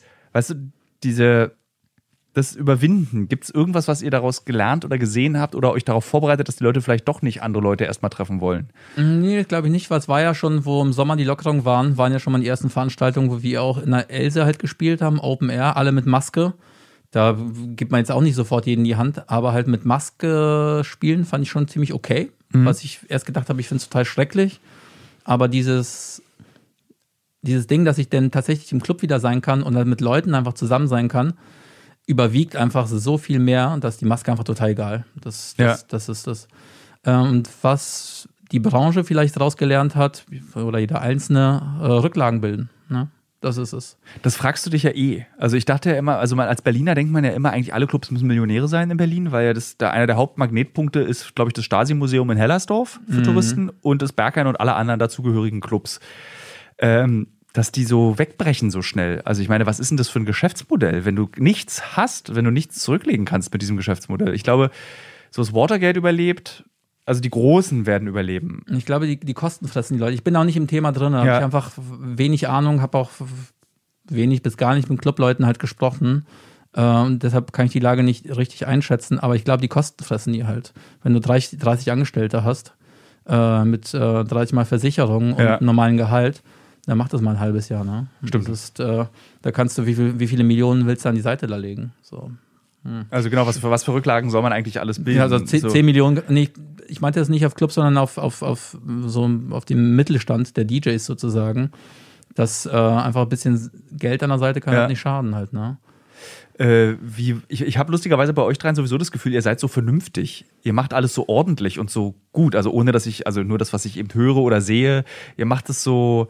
das Überwinden, gibt es irgendwas, was ihr daraus gelernt oder gesehen habt oder euch darauf vorbereitet, dass die Leute vielleicht doch nicht andere Leute erstmal treffen wollen? Nee, glaube ich nicht, weil es war ja schon, wo im Sommer die Lockerungen waren ja schon mal die ersten Veranstaltungen, wo wir auch in der Else halt gespielt haben, Open Air, alle mit Maske. Da gibt man jetzt auch nicht sofort jeden die Hand, aber halt mit Maske spielen fand ich schon ziemlich okay. Mhm. Was ich erst gedacht habe, ich finde es total schrecklich. Aber dieses Ding, dass ich dann tatsächlich im Club wieder sein kann und dann mit Leuten einfach zusammen sein kann, überwiegt einfach so viel mehr und dass die Maske einfach total egal. Das ist das. Und was die Branche vielleicht rausgelernt hat, oder jeder Einzelne, Rücklagen bilden. Ne? Das ist es. Das fragst du dich ja eh. Also ich dachte ja immer, also als Berliner denkt man ja immer, eigentlich alle Clubs müssen Millionäre sein in Berlin, weil ja einer der Hauptmagnetpunkte ist, glaube ich, das Stasi-Museum in Hellersdorf für Touristen und das Berghain und alle anderen dazugehörigen Clubs. Dass die so wegbrechen so schnell. Also ich meine, was ist denn das für ein Geschäftsmodell, wenn du nichts hast, wenn du nichts zurücklegen kannst mit diesem Geschäftsmodell? Ich glaube, so das Watergate überlebt, also die Großen werden überleben. Ich glaube, die Kosten fressen die Leute. Ich bin auch nicht im Thema drin, habe ich einfach wenig Ahnung, habe auch wenig bis gar nicht mit Clubleuten halt gesprochen. Und deshalb kann ich die Lage nicht richtig einschätzen, aber ich glaube, die Kosten fressen die halt. Wenn du 30 Angestellte hast, mit 30 Mal Versicherung und normalen Gehalt, dann macht das mal ein halbes Jahr. Ne? Stimmt. Das ist, da kannst du, wie viele Millionen willst du an die Seite da legen? So. Also genau, was für Rücklagen soll man eigentlich alles bilden? Ja, also 10 Millionen, nee, ich meinte das nicht auf Clubs, sondern auf den Mittelstand der DJs sozusagen, dass einfach ein bisschen Geld an der Seite kann halt nicht schaden halt, ne? Ich habe lustigerweise bei euch dreien sowieso das Gefühl, ihr seid so vernünftig. Ihr macht alles so ordentlich und so gut. Also ohne, dass also nur das, was ich eben höre oder sehe, ihr macht es so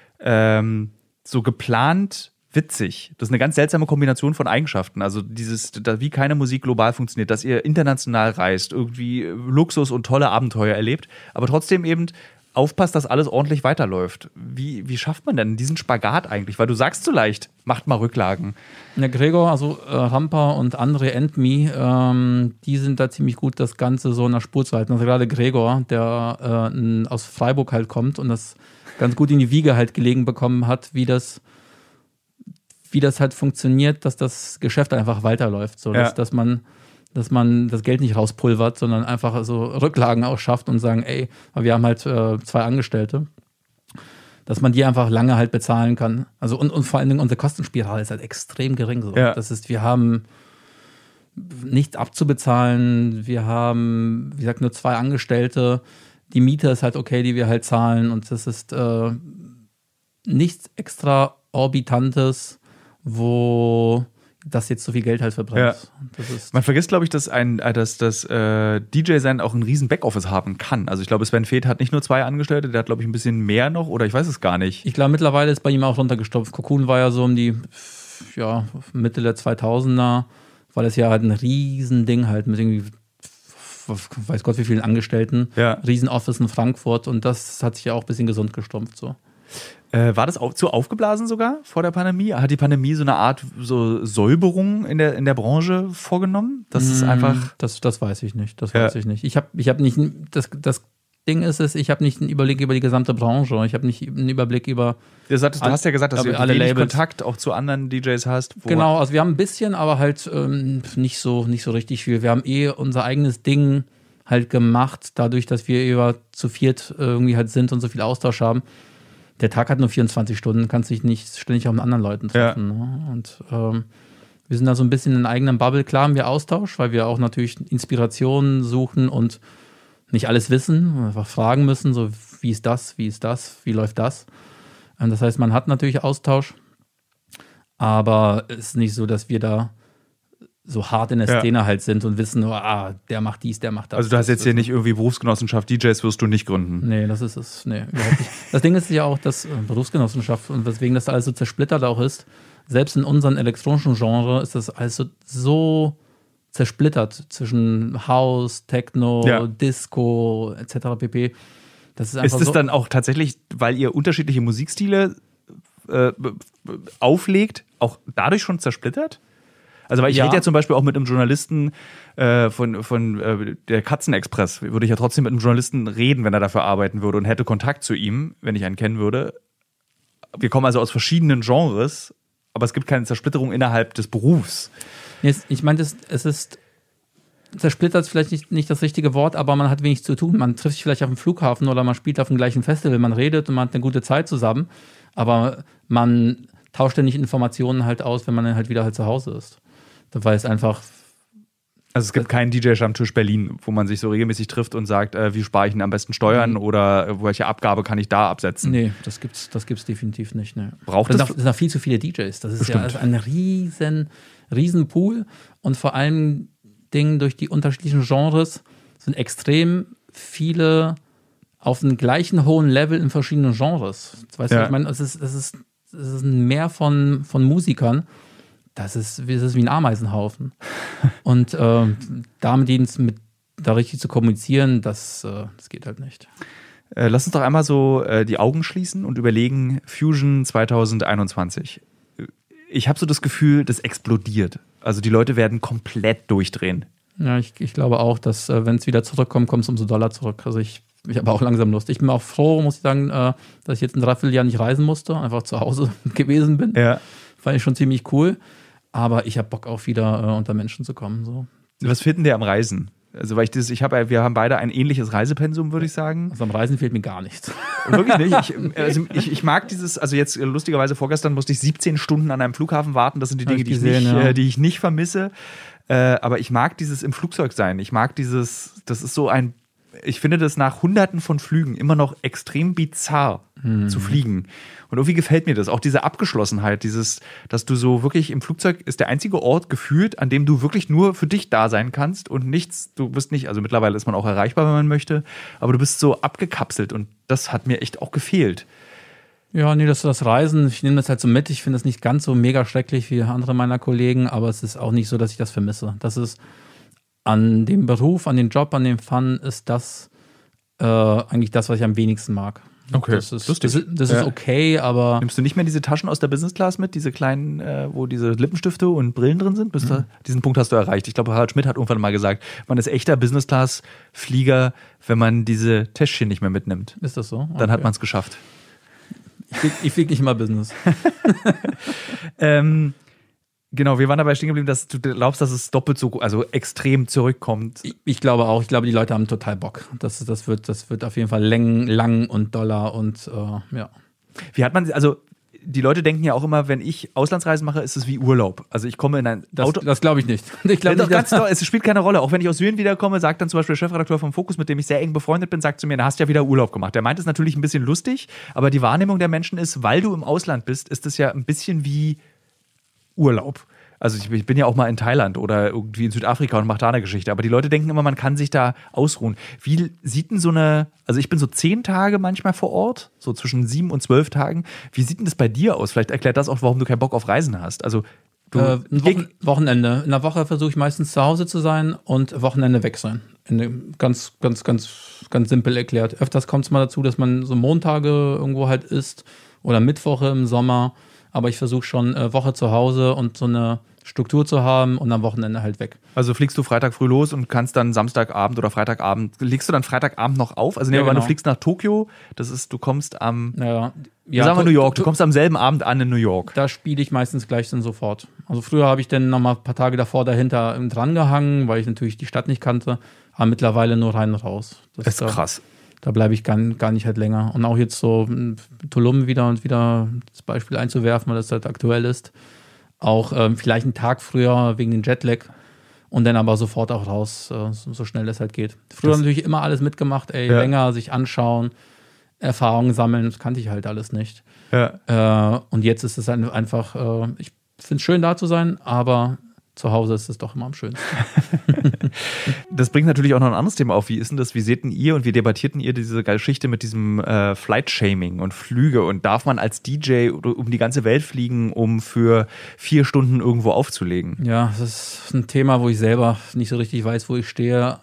geplant witzig. Das ist eine ganz seltsame Kombination von Eigenschaften. Also wie keine Musik global funktioniert, dass ihr international reist, irgendwie Luxus und tolle Abenteuer erlebt, aber trotzdem eben aufpasst, dass alles ordentlich weiterläuft. Wie schafft man denn diesen Spagat eigentlich? Weil du sagst so leicht, macht mal Rücklagen. Ja, Gregor, also Rampa und André Endme, die sind da ziemlich gut, das Ganze so in der Spur zu halten. Also gerade Gregor, der aus Freiburg halt kommt und das ganz gut in die Wiege halt gelegen bekommen hat, wie das halt funktioniert, dass das Geschäft einfach weiterläuft. So, dass man das Geld nicht rauspulvert, sondern einfach so Rücklagen auch schafft und sagen, ey, wir haben halt 2 Angestellte, dass man die einfach lange halt bezahlen kann. Also und vor allen Dingen unsere Kostenspirale ist halt extrem gering. So. Ja. Das ist, wir haben nichts abzubezahlen, wir haben, wie gesagt, nur 2 Angestellte, die Miete ist halt okay, die wir halt zahlen und das ist nichts Extraorbitantes, wo das jetzt so viel Geld halt verbrennt. Ja. Man vergisst, glaube ich, dass das DJ-Sein auch ein riesen Backoffice haben kann. Also ich glaube, Sven Feth hat nicht nur 2 Angestellte, der hat, glaube ich, ein bisschen mehr noch oder ich weiß es gar nicht. Ich glaube, mittlerweile ist bei ihm auch runtergestopft. Cocoon war ja so um die Mitte der 2000er, war das ja halt ein Riesending halt mit irgendwie weiß Gott wie vielen Angestellten. Ja. Riesenoffice in Frankfurt und das hat sich ja auch ein bisschen gesund gestumpft so. War das auch zu aufgeblasen sogar vor der Pandemie? Hat die Pandemie so eine Art so Säuberung in der Branche vorgenommen? Das ist einfach. Das weiß ich nicht. Das weiß ich nicht. Ich hab nicht. Das Ding ist es, ich habe nicht einen Überblick über die gesamte Branche. Ich habe nicht einen Überblick über. Du hast ja gesagt, dass du alle wenig Kontakt auch zu anderen DJs hast. Genau, also wir haben ein bisschen, aber halt nicht so richtig viel. Wir haben unser eigenes Ding halt gemacht, dadurch, dass wir zu viert irgendwie halt sind und so viel Austausch haben. Der Tag hat nur 24 Stunden, kannst dich nicht ständig auch mit anderen Leuten treffen. Ja. Ne? Und wir sind da so ein bisschen in einer eigenen Bubble. Klar haben wir Austausch, weil wir auch natürlich Inspirationen suchen und nicht alles wissen, einfach fragen müssen, so wie ist das, wie läuft das. Und das heißt, man hat natürlich Austausch, aber es ist nicht so, dass wir da so hart in der Szene halt sind und wissen, der macht dies, der macht das. Also du hast jetzt hier nicht irgendwie Berufsgenossenschaft, DJs wirst du nicht gründen. Nee, das ist es. Nee, überhaupt nicht. Das Ding ist ja auch, dass Berufsgenossenschaft und weswegen das alles so zersplittert auch ist, selbst in unserem elektronischen Genre ist das alles so zersplittert zwischen House, Techno, Disco etc. pp. Das ist einfach ist es dann auch tatsächlich, weil ihr unterschiedliche Musikstile auflegt, auch dadurch schon zersplittert? Also weil ich rede ja zum Beispiel auch mit einem Journalisten von der Katzenexpress, würde ich ja trotzdem mit einem Journalisten reden, wenn er dafür arbeiten würde und hätte Kontakt zu ihm, wenn ich einen kennen würde. Wir kommen also aus verschiedenen Genres, aber es gibt keine Zersplitterung innerhalb des Berufs. Ich meine, es ist zersplittert ist vielleicht nicht das richtige Wort, aber man hat wenig zu tun. Man trifft sich vielleicht auf dem Flughafen oder man spielt auf dem gleichen Festival, man redet und man hat eine gute Zeit zusammen, aber man tauscht ja nicht Informationen halt aus, wenn man dann halt wieder halt zu Hause ist. Weil es einfach. Also es gibt keinen DJ-Stammtisch Berlin, wo man sich so regelmäßig trifft und sagt, wie spare ich denn am besten Steuern oder welche Abgabe kann ich da absetzen? Nee, das gibt's definitiv nicht. Nee. Das sind auch viel zu viele DJs. Das ist bestimmt. Ja ein riesen Pool und vor allen Dingen durch die unterschiedlichen Genres sind extrem viele auf einem gleichen hohen Level in verschiedenen Genres. Weißt du, ich meine, es ist ein Meer von Musikern. Das ist wie ein Ameisenhaufen. Und damit da richtig zu kommunizieren, das geht halt nicht. Lass uns doch einmal so die Augen schließen und überlegen, Fusion 2021. Ich habe so das Gefühl, das explodiert. Also die Leute werden komplett durchdrehen. Ja, ich glaube auch, dass wenn es wieder zurückkommt, kommt es umso doller zurück. Also ich habe auch langsam Lust. Ich bin auch froh, muss ich sagen, dass ich jetzt ein Dreivierteljahr nicht reisen musste, einfach zu Hause gewesen bin. Ja. Fand ich schon ziemlich cool. Aber ich habe Bock auch wieder unter Menschen zu kommen. So. Was finden dir am Reisen? Also wir haben beide ein ähnliches Reisepensum, würde ich sagen. Also am Reisen fehlt mir gar nichts. Wirklich nicht. Ich mag dieses, also jetzt lustigerweise vorgestern musste ich 17 Stunden an einem Flughafen warten. Das sind die Dinge, die ich nicht vermisse. Aber ich mag dieses im Flugzeug sein. Ich mag das ist so ich finde das nach Hunderten von Flügen immer noch extrem bizarr zu fliegen. Und irgendwie gefällt mir das. Auch diese Abgeschlossenheit, dass du so wirklich im Flugzeug ist der einzige Ort gefühlt, an dem du wirklich nur für dich da sein kannst und du bist nicht, also mittlerweile ist man auch erreichbar, wenn man möchte, aber du bist so abgekapselt und das hat mir echt auch gefehlt. Ja, nee, das Reisen, ich nehme das halt so mit. Ich finde das nicht ganz so mega schrecklich wie andere meiner Kollegen, aber es ist auch nicht so, dass ich das vermisse. Das ist an dem Beruf, an dem Job, an dem Fun ist das eigentlich das, was ich am wenigsten mag. Okay, das ist okay, aber... Nimmst du nicht mehr diese Taschen aus der Business Class mit, diese kleinen, wo diese Lippenstifte und Brillen drin sind? Diesen Punkt hast du erreicht. Ich glaube, Harald Schmidt hat irgendwann mal gesagt, man ist echter Business Class Flieger, wenn man diese Täschchen nicht mehr mitnimmt. Ist das so? Okay. Dann hat man es geschafft. Ich fliege nicht immer Business. Genau, wir waren dabei stehen geblieben, dass du glaubst, dass es doppelt so, also extrem zurückkommt. Ich glaube auch. Ich glaube, die Leute haben total Bock. Das wird auf jeden Fall lang und doller und ja. Wie hat man, also die Leute denken ja auch immer, wenn ich Auslandsreisen mache, ist es wie Urlaub. Also ich komme in ein Auto. Das glaube ich nicht. Ich glaube nicht, es spielt keine Rolle. Auch wenn ich aus Syrien wiederkomme, sagt dann zum Beispiel der Chefredakteur vom Fokus, mit dem ich sehr eng befreundet bin, sagt zu mir, da hast du ja wieder Urlaub gemacht. Der meint es natürlich ein bisschen lustig, aber die Wahrnehmung der Menschen ist, weil du im Ausland bist, ist es ja ein bisschen wie Urlaub. Also ich bin ja auch mal in Thailand oder irgendwie in Südafrika und mache da eine Geschichte. Aber die Leute denken immer, man kann sich da ausruhen. Wie sieht denn also ich bin so 10 Tage manchmal vor Ort, so zwischen 7 und 12 Tagen. Wie sieht denn das bei dir aus? Vielleicht erklärt das auch, warum du keinen Bock auf Reisen hast. Also Wochenende. In der Woche versuche ich meistens zu Hause zu sein und Wochenende weg sein. Ganz simpel erklärt. Öfters kommt es mal dazu, dass man so Montage irgendwo halt isst oder Mittwoche im Sommer. Aber ich versuche schon Woche zu Hause und so eine Struktur zu haben und am Wochenende halt weg. Also fliegst du Freitag früh los und kannst dann Samstagabend oder Freitagabend, legst du dann Freitagabend noch auf? Also nehmen wir mal, du fliegst nach Tokio, du kommst am, sagen wir New York, du kommst am selben Abend an in New York. Da spiele ich meistens gleich dann sofort. Also früher habe ich dann noch mal ein paar Tage davor dahinter dran gehangen, weil ich natürlich die Stadt nicht kannte, aber mittlerweile nur rein und raus. Das ist krass. Da bleibe ich gar nicht halt länger. Und auch jetzt so Tulum wieder das Beispiel einzuwerfen, weil das halt aktuell ist. Auch vielleicht einen Tag früher wegen den Jetlag und dann aber sofort auch raus, so schnell das halt geht. Früher natürlich immer alles mitgemacht, länger sich anschauen, Erfahrungen sammeln, das kannte ich halt alles nicht. Ja. Und jetzt ist es einfach, ich finde es schön da zu sein, aber zu Hause ist es doch immer am schönsten. Das bringt natürlich auch noch ein anderes Thema auf. Wie ist denn das? Wie seht denn ihr und wie debattierten ihr diese Geschichte mit diesem Flight-Shaming und Flüge? Und darf man als DJ um die ganze Welt fliegen, um für 4 Stunden irgendwo aufzulegen? Ja, das ist ein Thema, wo ich selber nicht so richtig weiß, wo ich stehe.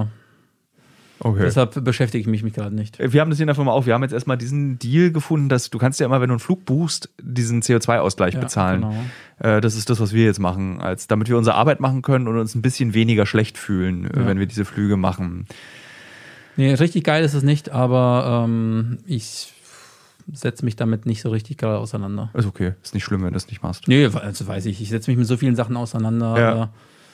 Okay. Deshalb beschäftige ich mich gerade nicht. Wir haben das hier in der Firma auch. Wir haben jetzt erstmal diesen Deal gefunden, dass du kannst ja immer, wenn du einen Flug buchst, diesen CO2-Ausgleich bezahlen. Genau. Das ist das, was wir jetzt machen, damit wir unsere Arbeit machen können und uns ein bisschen weniger schlecht fühlen, wenn wir diese Flüge machen. Nee, richtig geil ist es nicht, aber ich setze mich damit nicht so richtig gerade auseinander. Ist okay, ist nicht schlimm, wenn du das nicht machst. Nee, also weiß ich. Ich setze mich mit so vielen Sachen auseinander. Ja.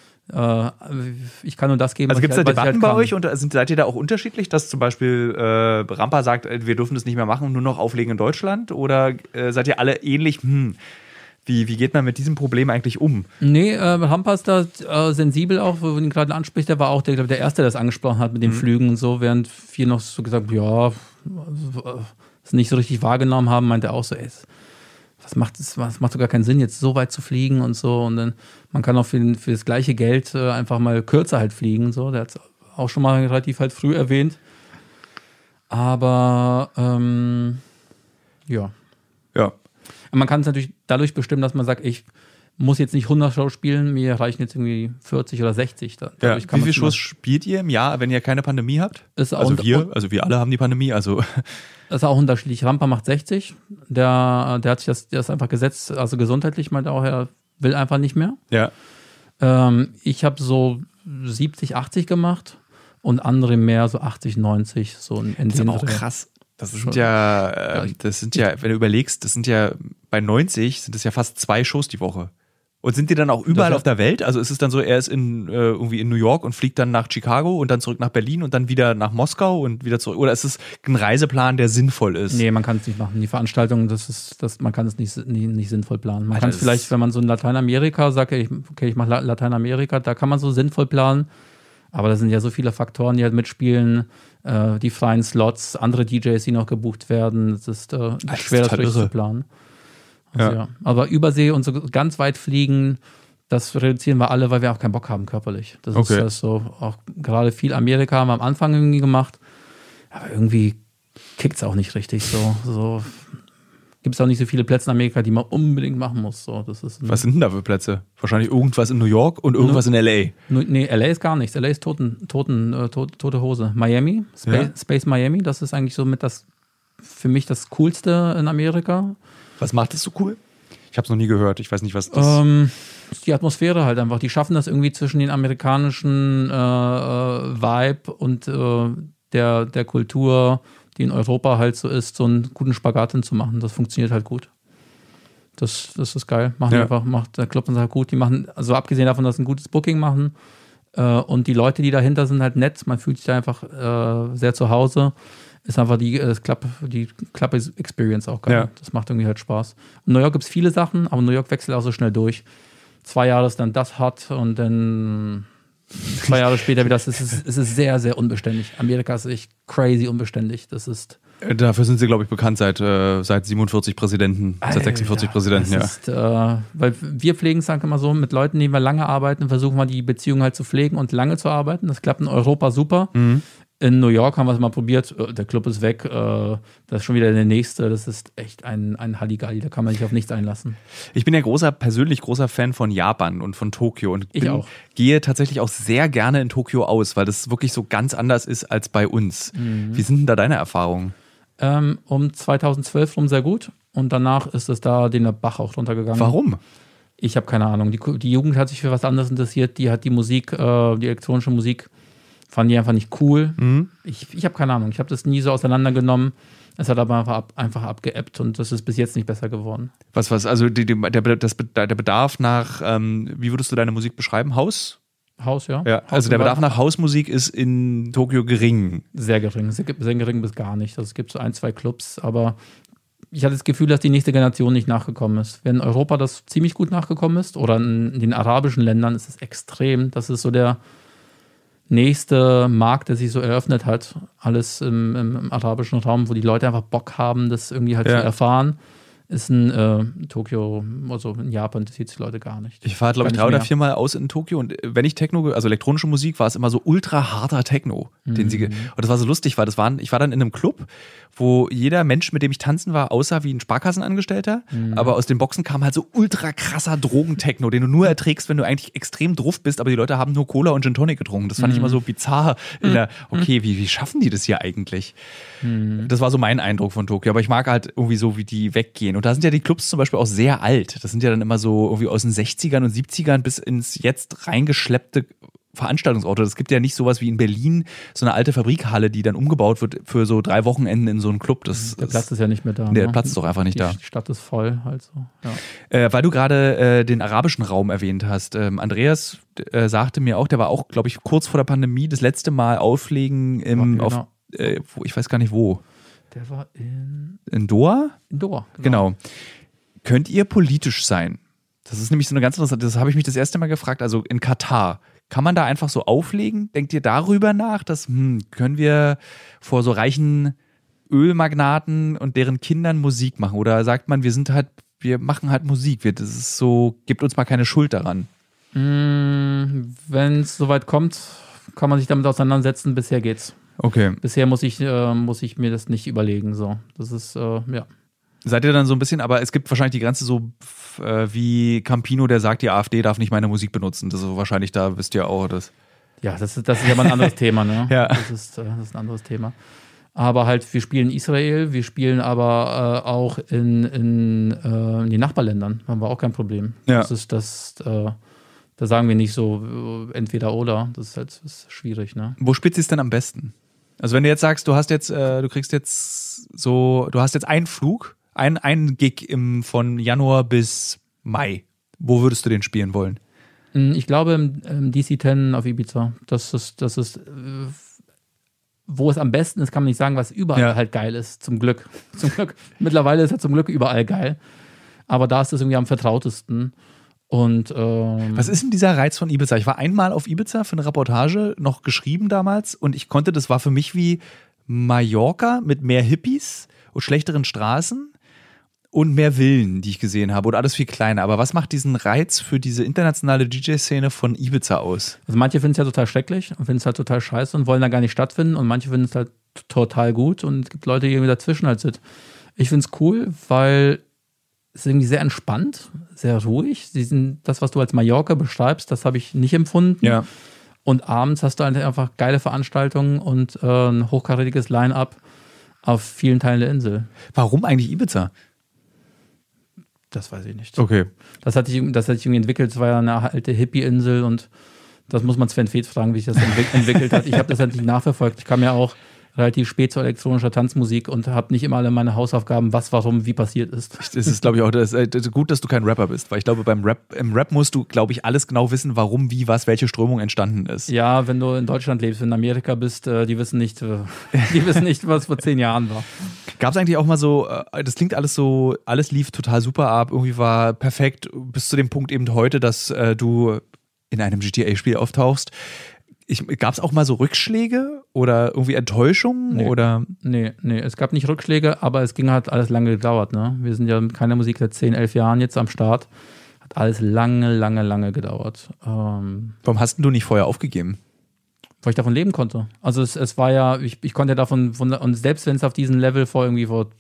Ich kann nur das geben, also gibt es da Debatten bei euch? Und seid ihr da auch unterschiedlich, dass zum Beispiel Rampa sagt, wir dürfen das nicht mehr machen, nur noch auflegen in Deutschland? Oder seid ihr alle ähnlich? Wie geht man mit diesem Problem eigentlich um? Nee, Rampa ist da sensibel auch, wo du ihn gerade ansprichst. Der war auch der Erste, der das angesprochen hat mit den Flügen und so, während viele noch so gesagt, ja, es nicht so richtig wahrgenommen haben, meinte er auch so, was macht so gar keinen Sinn, jetzt so weit zu fliegen und so. Und dann, man kann auch für das gleiche Geld einfach mal kürzer halt fliegen. So. Der hat es auch schon mal relativ halt früh erwähnt. Aber ja. Ja. Man kann es natürlich dadurch bestimmen, dass man sagt, ich muss jetzt nicht 100 Shows spielen, mir reichen jetzt irgendwie 40 oder 60. Ja. Wie viele Shows spielt ihr im Jahr, wenn ihr keine Pandemie habt? Also wir alle haben die Pandemie, also. Das ist auch unterschiedlich. Rampa macht 60. Der hat sich das einfach gesetzt, also gesundheitlich meint auch, er will einfach nicht mehr. Ja. Ich habe so 70, 80 gemacht und andere mehr so 80, 90. So in das ist aber auch krass. Das sind ja, wenn du überlegst, das sind ja bei 90 sind das ja fast 2 Shows die Woche. Und sind die dann auch überall auf der Welt? Also ist es dann so, er ist irgendwie in New York und fliegt dann nach Chicago und dann zurück nach Berlin und dann wieder nach Moskau und wieder zurück? Oder ist es ein Reiseplan, der sinnvoll ist? Nee, man kann es nicht machen. Die Veranstaltung, man kann es nicht sinnvoll planen. Man kann es vielleicht, wenn man so in Lateinamerika sagt, ich mache Lateinamerika, da kann man so sinnvoll planen. Aber da sind ja so viele Faktoren, die halt mitspielen. Die freien Slots, andere DJs, die noch gebucht werden. Das ist schwer, das richtig zu planen. Also, ja. Aber Übersee und so ganz weit fliegen, das reduzieren wir alle, weil wir auch keinen Bock haben körperlich. Das ist das so. Auch gerade viel Amerika haben wir am Anfang irgendwie gemacht. Aber irgendwie kickt es auch nicht richtig. So gibt es auch nicht so viele Plätze in Amerika, die man unbedingt machen muss. So, was sind denn da für Plätze? Wahrscheinlich irgendwas in New York und irgendwas in L.A. Nee, L.A. ist gar nichts. L.A. ist tote Hose. Miami, Space Miami, das ist eigentlich so für mich das Coolste in Amerika. Was macht das so cool? Ich habe es noch nie gehört. Ich weiß nicht, was das ist. Die Atmosphäre halt einfach. Die schaffen das irgendwie zwischen den amerikanischen Vibe und der Kultur, die in Europa halt so ist, so einen guten Spagat hinzumachen. Das funktioniert halt gut. Das ist geil. Macht der Club halt gut. Die machen, also abgesehen davon, dass sie ein gutes Booking machen und die Leute, die dahinter sind, halt nett. Man fühlt sich da einfach sehr zu Hause. Ist einfach die Club-Experience auch geil. Ja. Das macht irgendwie halt Spaß. In New York gibt es viele Sachen, aber New York wechselt auch so schnell durch. 2 Jahre ist dann das hot und dann 2 Jahre später wieder. Es ist sehr, sehr unbeständig. Amerika ist echt crazy unbeständig. Dafür sind sie, glaube ich, bekannt seit 47 Präsidenten, seit 46 Präsidenten, ja. Weil wir pflegen es halt immer so, mit Leuten, die wir lange arbeiten, versuchen wir die Beziehung halt zu pflegen und lange zu arbeiten. Das klappt in Europa super. Mhm. In New York haben wir es mal probiert, der Club ist weg, das ist schon wieder der nächste, das ist echt ein Halligalli, da kann man sich auf nichts einlassen. Ich bin ja persönlich großer Fan von Japan und von Tokio und gehe tatsächlich auch sehr gerne in Tokio aus, weil das wirklich so ganz anders ist als bei uns. Mhm. Wie sind denn da deine Erfahrungen? Um 2012 rum sehr gut und danach ist es da den Bach auch runtergegangen. Warum? Ich habe keine Ahnung, die Jugend hat sich für was anderes interessiert, die hat die Musik, die elektronische Musik fand die einfach nicht cool. Mhm. Ich habe keine Ahnung. Ich habe das nie so auseinandergenommen. Es hat aber einfach abgeebbt und das ist bis jetzt nicht besser geworden. Also der Bedarf nach, wie würdest du deine Musik beschreiben? Haus, ja. Also der Bedarf nach Hausmusik ist in Tokio gering. Sehr gering. Sehr gering bis gar nicht. Also es gibt so 1, 2 Clubs, aber ich hatte das Gefühl, dass die nächste Generation nicht nachgekommen ist. Wenn Europa das ziemlich gut nachgekommen ist oder in den arabischen Ländern ist es extrem. Das ist so der nächste Markt, der sich so eröffnet hat, alles im arabischen Raum, wo die Leute einfach Bock haben, das irgendwie halt zu erfahren, ist in Tokio, also in Japan interessiert sich Leute gar nicht. Ich war, glaube ich, 3 oder 4 Mal aus in Tokio und wenn ich Techno, also elektronische Musik, war es immer so ultra harter Techno. Und das war so lustig, weil ich war dann in einem Club, wo jeder Mensch, mit dem ich tanzen war, aussah wie ein Sparkassenangestellter, aber aus den Boxen kam halt so ultra krasser Drogentechno, den du nur erträgst, wenn du eigentlich extrem drauf bist, aber die Leute haben nur Cola und Gin Tonic getrunken. Das fand ich immer so bizarr. Wie schaffen die das hier eigentlich? Das war so mein Eindruck von Tokio, aber ich mag halt irgendwie so, wie die weggehen. Und da sind ja die Clubs zum Beispiel auch sehr alt. Das sind ja dann immer so irgendwie aus den 60ern und 70ern bis ins jetzt reingeschleppte Veranstaltungsorte. Es gibt ja nicht sowas wie in Berlin, so eine alte Fabrikhalle, die dann umgebaut wird für so 3 Wochenenden in so einem Club. Der Platz ist ja nicht mehr da. Der Platz ist doch einfach nicht da. Die Stadt ist voll, halt so. Ja. Weil du gerade den arabischen Raum erwähnt hast. Andreas sagte mir auch, der war auch, glaube ich, kurz vor der Pandemie das letzte Mal auflegen ich weiß gar nicht wo. Der war in Doha? In Doha, genau. Könnt ihr politisch sein? Das ist nämlich so eine ganz interessante, das habe ich mich das erste Mal gefragt, also in Katar. Kann man da einfach so auflegen? Denkt ihr darüber nach, dass können wir vor so reichen Ölmagnaten und deren Kindern Musik machen? Oder sagt man, wir machen halt Musik, das ist so, gibt uns mal keine Schuld daran? Wenn es soweit kommt, kann man sich damit auseinandersetzen, bisher geht's. Okay. Bisher muss ich mir das nicht überlegen. So. Das ist, ja. Seid ihr dann so ein bisschen, aber es gibt wahrscheinlich die Grenze so wie Campino, der sagt, die AfD darf nicht meine Musik benutzen. Das ist so wahrscheinlich, da wisst ihr auch das. Ja, das ist ja mal ein anderes Thema, ne? Ja. Das ist ein anderes Thema. Aber halt, wir spielen Israel, wir spielen aber auch in den Nachbarländern. Haben wir auch kein Problem. Ja. Da sagen wir nicht so entweder oder. Das ist halt schwierig, ne? Wo spielt es denn am besten? Also wenn du jetzt sagst, du hast jetzt einen Flug, einen Gig von Januar bis Mai. Wo würdest du den spielen wollen? Ich glaube im DC-10 auf Ibiza. Das ist wo es am besten ist, kann man nicht sagen, was überall halt geil ist. Zum Glück. Mittlerweile ist er zum Glück überall geil. Aber da ist es irgendwie am vertrautesten. Und was ist denn dieser Reiz von Ibiza? Ich war einmal auf Ibiza für eine Reportage, noch geschrieben damals, und das war für mich wie Mallorca mit mehr Hippies und schlechteren Straßen und mehr Villen, die ich gesehen habe, und alles viel kleiner. Aber was macht diesen Reiz für diese internationale DJ-Szene von Ibiza aus? Also manche finden es ja total schrecklich und finden es halt total scheiße und wollen da gar nicht stattfinden, und manche finden es halt total gut, und es gibt Leute, die irgendwie dazwischen halt sind. Ich finde es cool, weil es ist irgendwie sehr entspannt, sehr ruhig. Das, was du als Mallorca beschreibst, das habe ich nicht empfunden. Ja. Und abends hast du halt einfach geile Veranstaltungen und ein hochkarätiges Line-Up auf vielen Teilen der Insel. Warum eigentlich Ibiza? Das weiß ich nicht. Okay. Das hat sich irgendwie entwickelt. Es war ja eine alte Hippie-Insel, und das muss man Sven Feth fragen, wie sich das entwickelt hat. Ich habe das halt nicht nachverfolgt. Ich kam ja auch relativ spät zu elektronischer Tanzmusik und habe nicht immer alle meine Hausaufgaben, was, warum, wie passiert ist. Das ist, glaube ich, auch das gut, dass du kein Rapper bist, weil ich glaube, im Rap musst du, glaube ich, alles genau wissen, warum, wie, was, welche Strömung entstanden ist. Ja, wenn du in Deutschland lebst, wenn du in Amerika bist, die wissen nicht, was vor 10 Jahren war. Gab es eigentlich auch mal so, das klingt alles so, alles lief total super ab, irgendwie war perfekt, bis zu dem Punkt eben heute, dass du in einem GTA-Spiel auftauchst. Gab es auch mal so Rückschläge oder irgendwie Enttäuschungen? Nee. Oder? Nee, es gab nicht Rückschläge, aber es hat alles lange gedauert. Ne? Wir sind ja mit keiner Musik seit 10, 11 Jahren jetzt am Start. Hat alles lange gedauert. Warum hast du nicht vorher aufgegeben? Weil ich davon leben konnte. Also es war ja, ich konnte ja davon, und selbst wenn es auf diesem Level vor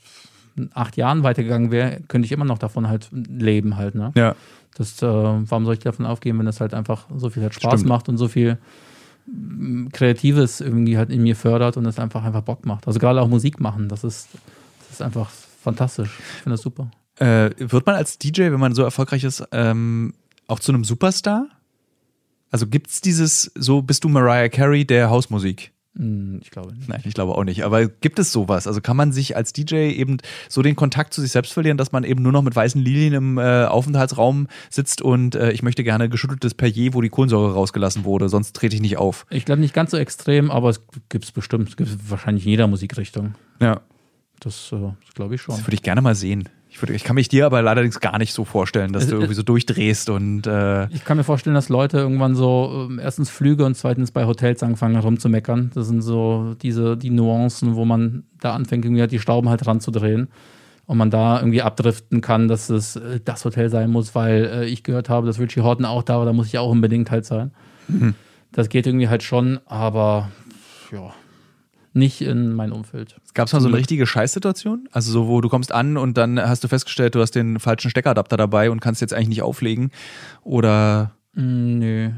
8 Jahren weitergegangen wäre, könnte ich immer noch davon halt leben halt. Ne? Ja. Warum soll ich davon aufgeben, wenn das halt einfach so viel halt Spaß macht und so viel Kreatives irgendwie halt in mir fördert und es einfach Bock macht. Also gerade auch Musik machen, das ist einfach fantastisch. Ich finde das super. Wird man als DJ, wenn man so erfolgreich ist, auch zu einem Superstar? Also gibt's bist du Mariah Carey der Hausmusik? Ich glaube nicht. Nein, ich glaube auch nicht. Aber gibt es sowas? Also kann man sich als DJ eben so den Kontakt zu sich selbst verlieren, dass man eben nur noch mit weißen Lilien im Aufenthaltsraum sitzt und ich möchte gerne geschütteltes Perrier, wo die Kohlensäure rausgelassen wurde, sonst trete ich nicht auf. Ich glaube nicht ganz so extrem, aber es gibt es bestimmt. Es gibt es wahrscheinlich in jeder Musikrichtung. Ja. Das glaube ich schon. Das würde ich gerne mal sehen. Ich kann mich dir aber allerdings gar nicht so vorstellen, dass du irgendwie so durchdrehst und ich kann mir vorstellen, dass Leute irgendwann so erstens Flüge und zweitens bei Hotels anfangen rumzumeckern. Das sind so die Nuancen, wo man da anfängt, irgendwie die Schrauben halt ranzudrehen und man da irgendwie abdriften kann, dass es das Hotel sein muss, weil ich gehört habe, dass Richie Houghton auch da war, da muss ich auch unbedingt halt sein. Mhm. Das geht irgendwie halt schon, aber ja, nicht in mein Umfeld. Gab es mal so eine richtige Scheißsituation? Also so, wo du kommst an und dann hast du festgestellt, du hast den falschen Steckeradapter dabei und kannst jetzt eigentlich nicht auflegen? Oder? Nö.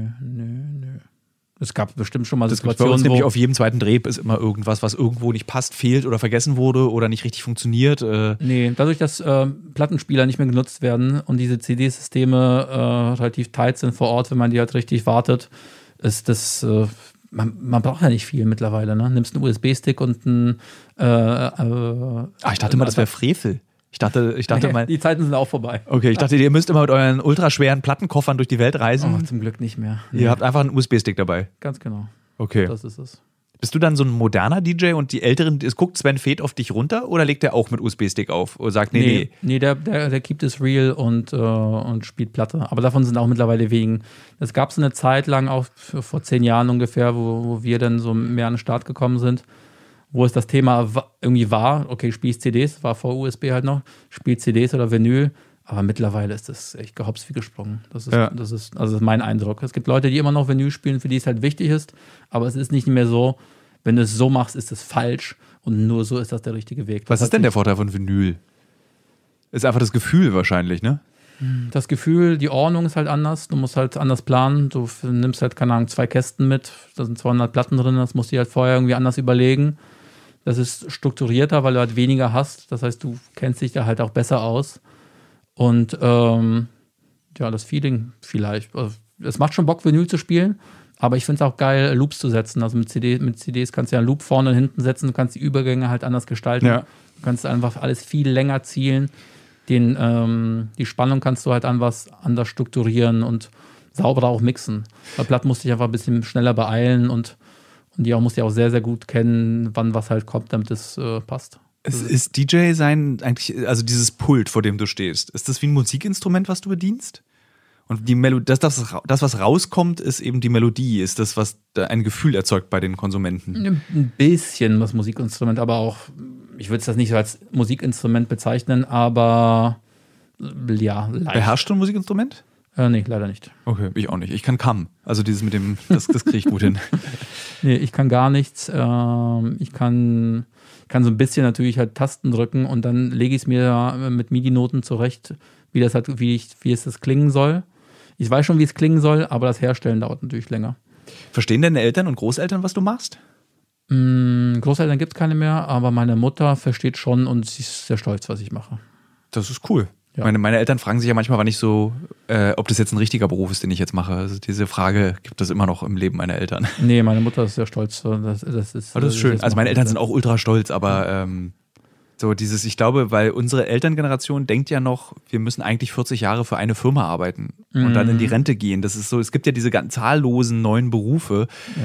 Es gab bestimmt schon mal Situationen, bei uns nämlich auf jedem zweiten Dreh ist immer irgendwas, was irgendwo nicht passt, fehlt oder vergessen wurde oder nicht richtig funktioniert. Nee, dadurch, dass Plattenspieler nicht mehr genutzt werden und diese CD-Systeme relativ tight sind vor Ort, wenn man die halt richtig wartet, ist das... Man braucht ja nicht viel mittlerweile, ne? Nimmst einen USB-Stick und einen ich dachte mal, das wäre Frevel. Ich dachte mal. Die Zeiten sind auch vorbei. Okay, ich dachte, ihr müsst immer mit euren ultraschweren Plattenkoffern durch die Welt reisen. Oh, zum Glück nicht mehr. Ihr habt einfach einen USB-Stick dabei. Ganz genau. Okay. Das ist es. Bist du dann so ein moderner DJ und die Älteren, guckt Sven Feth auf dich runter oder legt der auch mit USB-Stick auf und sagt, nee? Nee, der keept es real und spielt Platte. Aber davon sind auch mittlerweile wenigen. Es gab so eine Zeit lang, auch vor 10 Jahren ungefähr, wo wir dann so mehr an den Start gekommen sind, wo es das Thema irgendwie war, okay, spielst CDs, war vor USB halt noch, spielst CDs oder Vinyl. Aber mittlerweile ist das echt gehops wie gesprungen. Das ist mein Eindruck. Es gibt Leute, die immer noch Vinyl spielen, für die es halt wichtig ist. Aber es ist nicht mehr so, wenn du es so machst, ist es falsch und nur so ist das der richtige Weg. Was ist denn der Vorteil von Vinyl? Ist einfach das Gefühl wahrscheinlich, ne? Das Gefühl, die Ordnung ist halt anders. Du musst halt anders planen. Du nimmst halt, keine Ahnung, 2 Kästen mit. Da sind 200 Platten drin. Das musst du dir halt vorher irgendwie anders überlegen. Das ist strukturierter, weil du halt weniger hast. Das heißt, du kennst dich da halt auch besser aus. Und das Feeling vielleicht. Also, es macht schon Bock, Vinyl zu spielen. Aber ich finde es auch geil, Loops zu setzen. Also mit CDs kannst du ja einen Loop vorne und hinten setzen. Du kannst die Übergänge halt anders gestalten. Ja. Du kannst einfach alles viel länger zielen. Die Spannung kannst du halt anders strukturieren und sauberer auch mixen. Bei Platten musst du dich einfach ein bisschen schneller beeilen und die musst du auch sehr, sehr gut kennen, wann was halt kommt, damit es passt. Ist DJ sein eigentlich, also dieses Pult, vor dem du stehst, ist das wie ein Musikinstrument, was du bedienst? Und die Melodie, das, was rauskommt, ist eben die Melodie, ist das, was ein Gefühl erzeugt bei den Konsumenten? Ein bisschen was Musikinstrument, aber auch, ich würde es das nicht so als Musikinstrument bezeichnen, aber ja, leicht. Beherrschst du ein Musikinstrument? Nee, leider nicht. Okay, ich auch nicht. Ich kann Kamm. Also dieses mit dem, das kriege ich gut hin. Nee, ich kann gar nichts. Ich kann so ein bisschen natürlich halt Tasten drücken und dann lege ich es mir mit MIDI-Noten zurecht, wie es das klingen soll. Ich weiß schon, wie es klingen soll, aber das Herstellen dauert natürlich länger. Verstehen deine Eltern und Großeltern, was du machst? Großeltern gibt es keine mehr, aber meine Mutter versteht schon und sie ist sehr stolz, was ich mache. Das ist cool. Ja. Meine Eltern fragen sich ja manchmal, wann ich so, ob das jetzt ein richtiger Beruf ist, den ich jetzt mache. Also diese Frage gibt es immer noch im Leben meiner Eltern. Nee, meine Mutter ist sehr stolz. Das ist schön. Also meine Eltern sind auch ultra stolz, aber so dieses, ich glaube, weil unsere Elterngeneration denkt ja noch, wir müssen eigentlich 40 Jahre für eine Firma arbeiten und dann in die Rente gehen. Das ist so, es gibt ja diese ganz zahllosen neuen Berufe,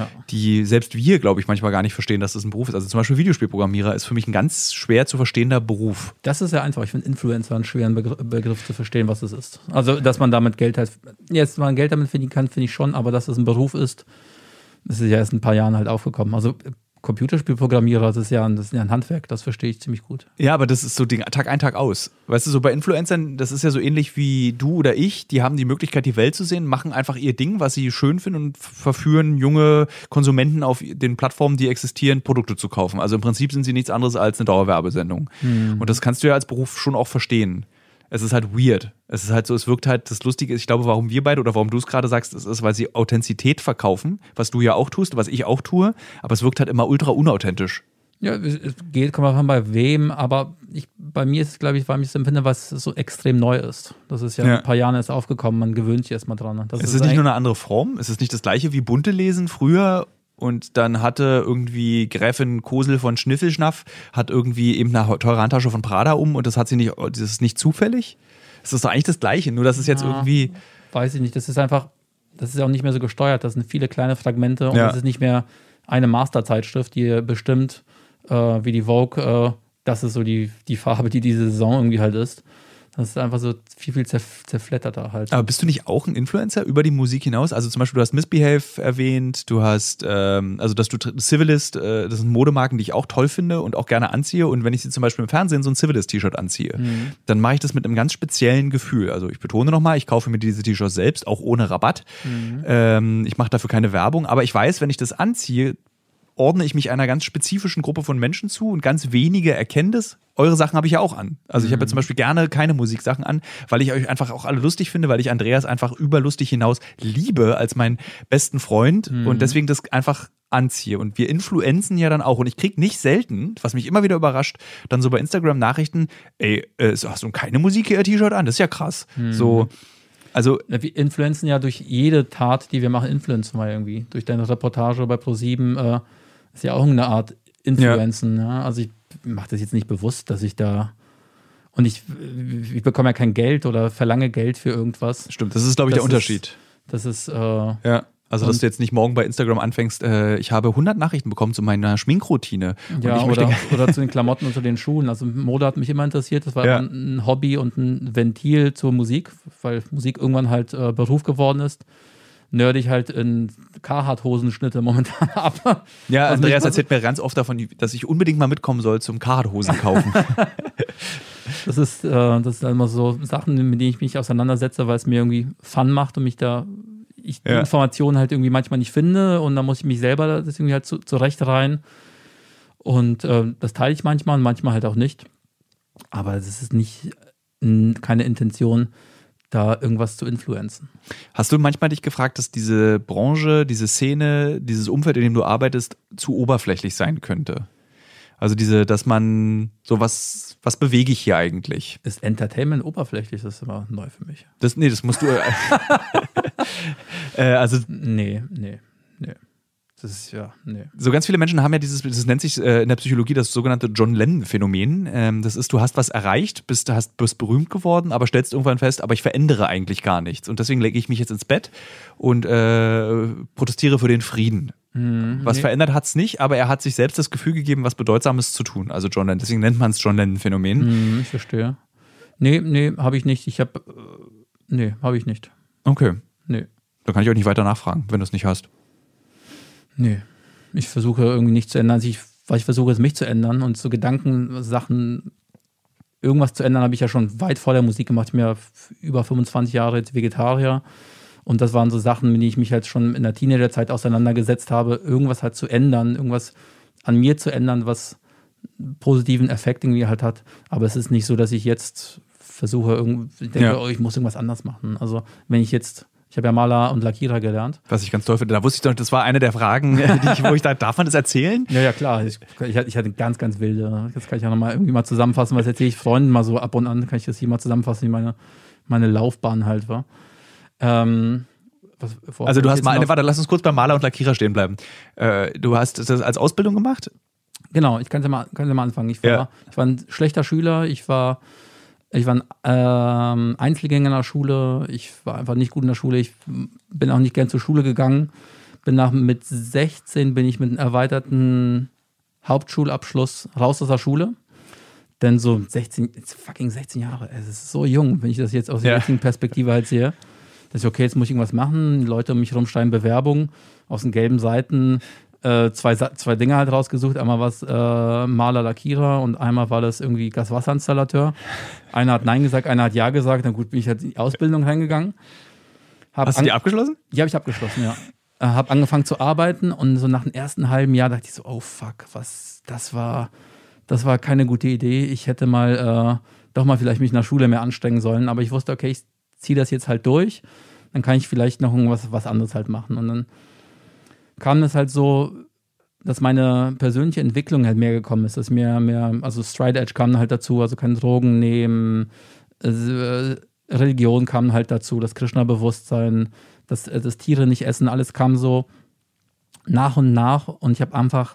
die selbst wir, glaube ich, manchmal gar nicht verstehen, dass das ein Beruf ist. Also zum Beispiel Videospielprogrammierer ist für mich ein ganz schwer zu verstehender Beruf. Das ist ja einfach. Ich finde Influencer einen schweren Begriff zu verstehen, was es ist. Also, dass man damit Geld halt, jetzt mal Geld damit verdienen kann, finde ich schon, aber dass es ein Beruf ist, das ist ja erst ein paar Jahren halt aufgekommen. Also Computerspielprogrammierer, das ist ja ein Handwerk, das verstehe ich ziemlich gut. Ja, aber das ist so Tag ein, Tag aus. Weißt du, so bei Influencern, das ist ja so ähnlich wie du oder ich, die haben die Möglichkeit, die Welt zu sehen, machen einfach ihr Ding, was sie schön finden und verführen junge Konsumenten auf den Plattformen, die existieren, Produkte zu kaufen. Also im Prinzip sind sie nichts anderes als eine Dauerwerbesendung. Und das kannst du ja als Beruf schon auch verstehen. Es ist halt weird. Es ist halt so, es wirkt halt, das Lustige ist, ich glaube, warum wir beide oder warum du es gerade sagst, ist, weil sie Authentizität verkaufen, was du ja auch tust, was ich auch tue, aber es wirkt halt immer ultra unauthentisch. Ja, es geht, kann man sagen, bei wem, aber bei mir ist es, glaube ich, weil ich es empfinde, was so extrem neu ist. Das ist ja ein paar Jahren erst aufgekommen, man gewöhnt sich erstmal dran. Es ist nicht nur eine andere Form, es ist nicht das gleiche wie bunte Lesen früher. Und dann hatte irgendwie Gräfin Kosel von Schniffelschnaff hat irgendwie eben eine teure Handtasche von Prada und das ist nicht zufällig? Das ist doch eigentlich das Gleiche, nur dass es jetzt irgendwie... Weiß ich nicht, das ist einfach, das ist auch nicht mehr so gesteuert, das sind viele kleine Fragmente und es ist nicht mehr eine Masterzeitschrift, die bestimmt, wie die Vogue, das ist so die Farbe, die diese Saison irgendwie halt ist. Das ist einfach so viel zerfletterter halt. Aber bist du nicht auch ein Influencer über die Musik hinaus? Also zum Beispiel, du hast Misbehave erwähnt, du hast, also dass du Civilist, das sind Modemarken, die ich auch toll finde und auch gerne anziehe. Und wenn ich sie zum Beispiel im Fernsehen so ein Civilist-T-Shirt anziehe, dann mache ich das mit einem ganz speziellen Gefühl. Also ich betone nochmal, ich kaufe mir diese T-Shirts selbst, auch ohne Rabatt. Ich mache dafür keine Werbung, aber ich weiß, wenn ich das anziehe, ordne ich mich einer ganz spezifischen Gruppe von Menschen zu und ganz wenige erkennen das. Eure Sachen habe ich ja auch an. Also ich habe ja zum Beispiel gerne keine Musiksachen an, weil ich euch einfach auch alle lustig finde, weil ich Andreas einfach über lustig hinaus liebe als meinen besten Freund und deswegen das einfach anziehe. Und wir influenzen ja dann auch. Und ich kriege nicht selten, was mich immer wieder überrascht, dann so bei Instagram Nachrichten, ey, hast du keine Musik-T-Shirt an? Das ist ja krass. So... Also, wir influenzen ja durch jede Tat, die wir machen, influenzen wir irgendwie. Durch deine Reportage bei Pro7 ist ja auch eine Art Influenzen. Ja. Also ich mache das jetzt nicht bewusst, dass ich da... Und ich bekomme ja kein Geld oder verlange Geld für irgendwas. Stimmt, das ist, glaube ich, der Unterschied. Das ist... ja. Also, dass du jetzt nicht morgen bei Instagram anfängst, ich habe 100 Nachrichten bekommen zu meiner Schminkroutine. Ja, oder zu den Klamotten und zu den Schuhen. Also Mode hat mich immer interessiert. Das war ein Hobby und ein Ventil zur Musik, weil Musik irgendwann halt Beruf geworden ist. Nörd ich halt in Carhartt-Hosenschnitte momentan ab. Ja, Andreas erzählt mir ganz oft davon, dass ich unbedingt mal mitkommen soll zum Carhartt-Hosen kaufen. Das ist immer so Sachen, mit denen ich mich auseinandersetze, weil es mir irgendwie Fun macht und mich da... ich die Informationen halt irgendwie manchmal nicht finde und dann muss ich mich selber das irgendwie halt zurechtreihen. Und das teile ich manchmal und manchmal halt auch nicht. Aber es ist keine Intention, da irgendwas zu influenzen. Hast du manchmal dich gefragt, dass diese Branche, diese Szene, dieses Umfeld, in dem du arbeitest, zu oberflächlich sein könnte? Also dass man was bewege ich hier eigentlich? Ist Entertainment oberflächlich? Das ist immer neu für mich. Das musst du. Also. Nee. Das ist nee. So ganz viele Menschen haben ja das nennt sich in der Psychologie das sogenannte John Lennon-Phänomen. Das ist, du hast was erreicht, bist berühmt geworden, aber stellst irgendwann fest, aber ich verändere eigentlich gar nichts. Und deswegen lege ich mich jetzt ins Bett und protestiere für den Frieden. Was verändert hat es nicht, aber er hat sich selbst das Gefühl gegeben, was Bedeutsames zu tun. Also John Lennon, deswegen nennt man es John Lennon-Phänomen. Ich verstehe. Nee, habe ich nicht. Habe ich nicht. Okay. Nee. Da kann ich auch nicht weiter nachfragen, wenn du es nicht hast. Nee, ich versuche irgendwie nichts zu ändern. Weil ich versuche es mich zu ändern und so Gedankensachen, irgendwas zu ändern, habe ich ja schon weit vor der Musik gemacht. Ich bin ja über 25 Jahre jetzt Vegetarier und das waren so Sachen, mit denen ich mich halt schon in der Teenagerzeit auseinandergesetzt habe, irgendwas halt zu ändern, irgendwas an mir zu ändern, was einen positiven Effekt irgendwie halt hat. Aber es ist nicht so, dass ich jetzt versuche, ich muss irgendwas anders machen. Also wenn ich habe ja Maler und Lackierer gelernt. Was ich ganz toll finde. Da wusste ich doch, das war eine der Fragen, wo ich dachte, darf man das erzählen? Ja, klar. Ich hatte ganz, ganz wilde. Das kann ich ja nochmal irgendwie mal zusammenfassen, weil das erzähle ich Freunden mal so ab und an, kann ich das hier mal zusammenfassen, wie meine Laufbahn halt war. Also du hast warte, lass uns kurz beim Maler und Lackierer stehen bleiben. Du hast das als Ausbildung gemacht? Genau, ich kann ja mal anfangen. Ich war ein schlechter Schüler, ich war ein Einzelgänger in der Schule, ich war einfach nicht gut in der Schule, ich bin auch nicht gern zur Schule gegangen, mit 16 bin ich mit einem erweiterten Hauptschulabschluss raus aus der Schule, denn so 16 Jahre, es ist so jung, wenn ich das jetzt aus der jetzigen Perspektive halt sehe, dass ich, okay, jetzt muss ich irgendwas machen, Leute um mich herum schreiben Bewerbung, aus den gelben Seiten, zwei Dinge halt rausgesucht. Einmal war es Maler, Lackierer und einmal war das irgendwie Gaswasserinstallateur. Einer hat Nein gesagt, einer hat Ja gesagt. Dann gut, bin ich halt in die Ausbildung reingegangen. Hast du die abgeschlossen? Ja, habe ich abgeschlossen, ja. Habe angefangen zu arbeiten und so nach dem ersten halben Jahr dachte ich so, oh fuck, das war keine gute Idee. Ich hätte doch mal vielleicht mich in der Schule mehr anstrengen sollen. Aber ich wusste, okay, ich ziehe das jetzt halt durch. Dann kann ich vielleicht noch was anderes halt machen. Und dann kam es halt so, dass meine persönliche Entwicklung halt mehr gekommen ist, dass also Straight Edge kam halt dazu, also keine Drogen nehmen, Religion kam halt dazu, das Krishna-Bewusstsein, das Tiere nicht essen, alles kam so nach und nach und ich habe einfach,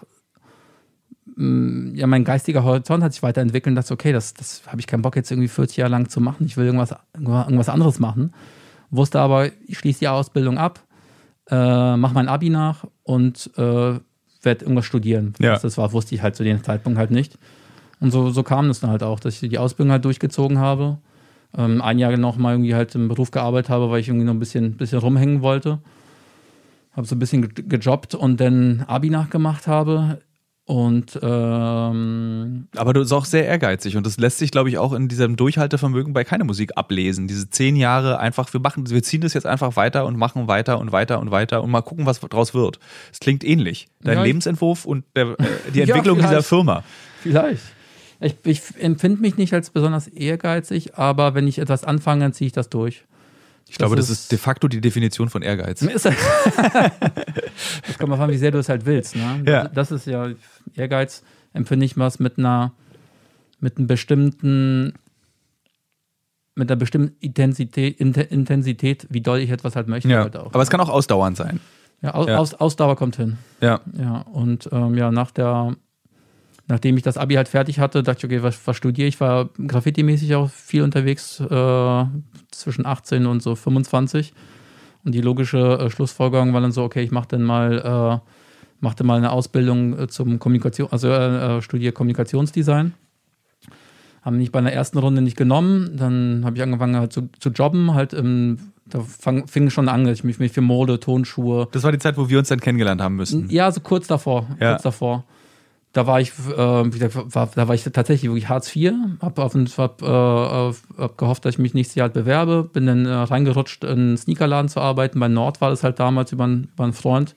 mein geistiger Horizont hat sich weiterentwickelt und dachte, okay, das habe ich keinen Bock jetzt irgendwie 40 Jahre lang zu machen, ich will irgendwas anderes machen, wusste aber, ich schließe die Ausbildung ab, mache mein Abi nach und werde irgendwas studieren. Ja. Das wusste ich halt zu dem Zeitpunkt halt nicht. Und so kam es dann halt auch, dass ich die Ausbildung halt durchgezogen habe. Ein Jahr noch mal irgendwie halt im Beruf gearbeitet habe, weil ich irgendwie noch ein bisschen rumhängen wollte. Habe so ein bisschen gejobbt und dann Abi nachgemacht habe. Und aber du bist auch sehr ehrgeizig und das lässt sich, glaube ich, auch in diesem Durchhaltevermögen bei keiner Musik ablesen. Diese 10 Jahre einfach, wir ziehen das jetzt einfach weiter und machen weiter und weiter und weiter und mal gucken, was draus wird. Es klingt ähnlich. Dein Lebensentwurf und die Entwicklung dieser Firma. Vielleicht. Ich empfinde mich nicht als besonders ehrgeizig, aber wenn ich etwas anfange, dann ziehe ich das durch. Ich glaube, das ist de facto die Definition von Ehrgeiz. Das kommt mal an, wie sehr du es halt willst. Ne? Ja. Das ist ja Ehrgeiz, empfinde ich was mit einer bestimmten Intensität, wie doll ich etwas halt möchte. Ja. Halt auch. Aber es kann auch ausdauernd sein. Ja, Ausdauer kommt hin. Ja. Ja, und nachdem ich das Abi halt fertig hatte, dachte ich, okay, was studiere ich? Ich war graffiti-mäßig auch viel unterwegs, zwischen 18 und so 25. Und die logische Schlussfolgerung war dann so, okay, ich machte mal eine Ausbildung zum studiere Kommunikationsdesign. Haben mich bei der ersten Runde nicht genommen. Dann habe ich angefangen halt zu jobben, halt da fing schon an, dass ich mich für Mode, Tonschuhe. Das war die Zeit, wo wir uns dann kennengelernt haben müssen. Ja, so kurz davor. Da war ich, da war ich tatsächlich wirklich Hartz IV, hab gehofft, dass ich mich nächstes Jahr halt bewerbe, bin dann reingerutscht, in einen Sneakerladen zu arbeiten. Bei Nord war das halt damals über einen Freund.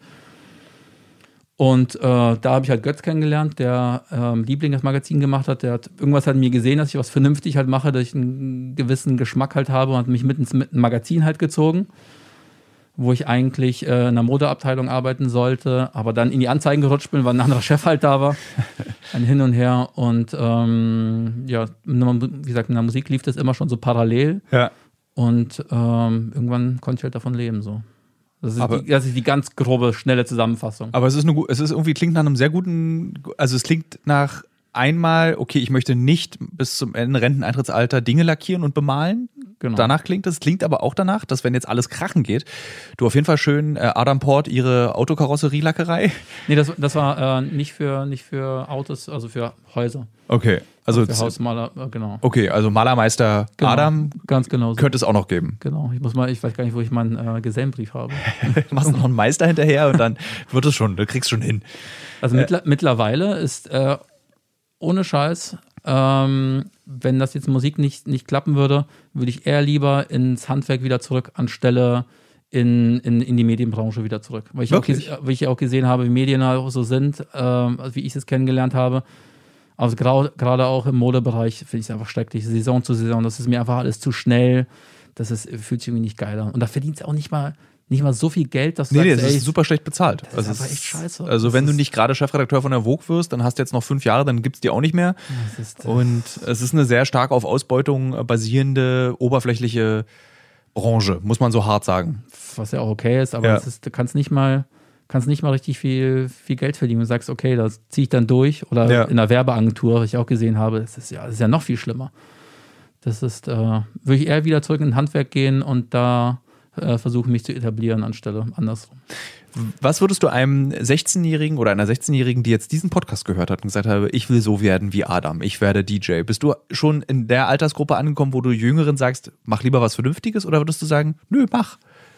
Und da habe ich halt Götz kennengelernt, der Liebling das Magazin gemacht hat. Der hat irgendwas halt mir gesehen, dass ich was vernünftig halt mache, dass ich einen gewissen Geschmack halt habe und hat mich mit ins Magazin halt gezogen, wo ich eigentlich in einer Modeabteilung arbeiten sollte, aber dann in die Anzeigen gerutscht bin, weil ein anderer Chef halt da war. Ein Hin und Her. Und ja, wie gesagt, in der Musik lief das immer schon so parallel. Ja. Und irgendwann konnte ich halt davon leben. So. Das ist die ganz grobe, schnelle Zusammenfassung. Aber es ist irgendwie, klingt nach einem sehr guten, also es klingt nach einmal, okay, ich möchte nicht bis zum Ende Renteneintrittsalter Dinge lackieren und bemalen. Genau. Danach klingt aber auch danach, dass wenn jetzt alles krachen geht, du auf jeden Fall schön Adam Port ihre Autokarosserielackerei. Nee, das war nicht für Autos, also für Häuser. Okay, also für Hausmaler, genau. Okay, also Malermeister Genau, Adam ganz genau so. Könnte es auch noch geben. Genau, ich weiß gar nicht, wo ich meinen Gesellenbrief habe. Du machst noch einen Meister hinterher und dann wird es schon, du kriegst schon hin. Also mittlerweile ist ohne Scheiß, wenn das jetzt Musik nicht klappen würde, würde ich eher lieber ins Handwerk wieder zurück, anstelle in die Medienbranche wieder zurück. Weil ich auch gesehen habe, wie Medien auch so sind, wie ich es kennengelernt habe. Also gerade auch im Modebereich finde ich es einfach schrecklich. Saison zu Saison, das ist mir einfach alles zu schnell. Fühlt sich irgendwie nicht geil an. Und da verdient es auch nicht mal so viel Geld, dass du sagst, das ist super schlecht bezahlt. Das ist einfach echt scheiße. Also wenn du nicht gerade Chefredakteur von der Vogue wirst, dann hast du jetzt noch 5 Jahre, dann gibt es die auch nicht mehr. Und es ist eine sehr stark auf Ausbeutung basierende, oberflächliche Branche, muss man so hart sagen. Was ja auch okay ist, aber du kannst nicht mal richtig viel Geld verdienen und sagst, okay, das ziehe ich dann durch. Oder in einer Werbeagentur, was ich auch gesehen habe, das ist ja noch viel schlimmer. Würde ich eher wieder zurück in ein Handwerk gehen und da versuchen, mich zu etablieren, anstelle andersrum. Was würdest du einem 16-Jährigen oder einer 16-Jährigen, die jetzt diesen Podcast gehört hat und gesagt habe, ich will so werden wie Adam, ich werde DJ. Bist du schon in der Altersgruppe angekommen, wo du Jüngeren sagst, mach lieber was Vernünftiges, oder würdest du sagen, nö, mach?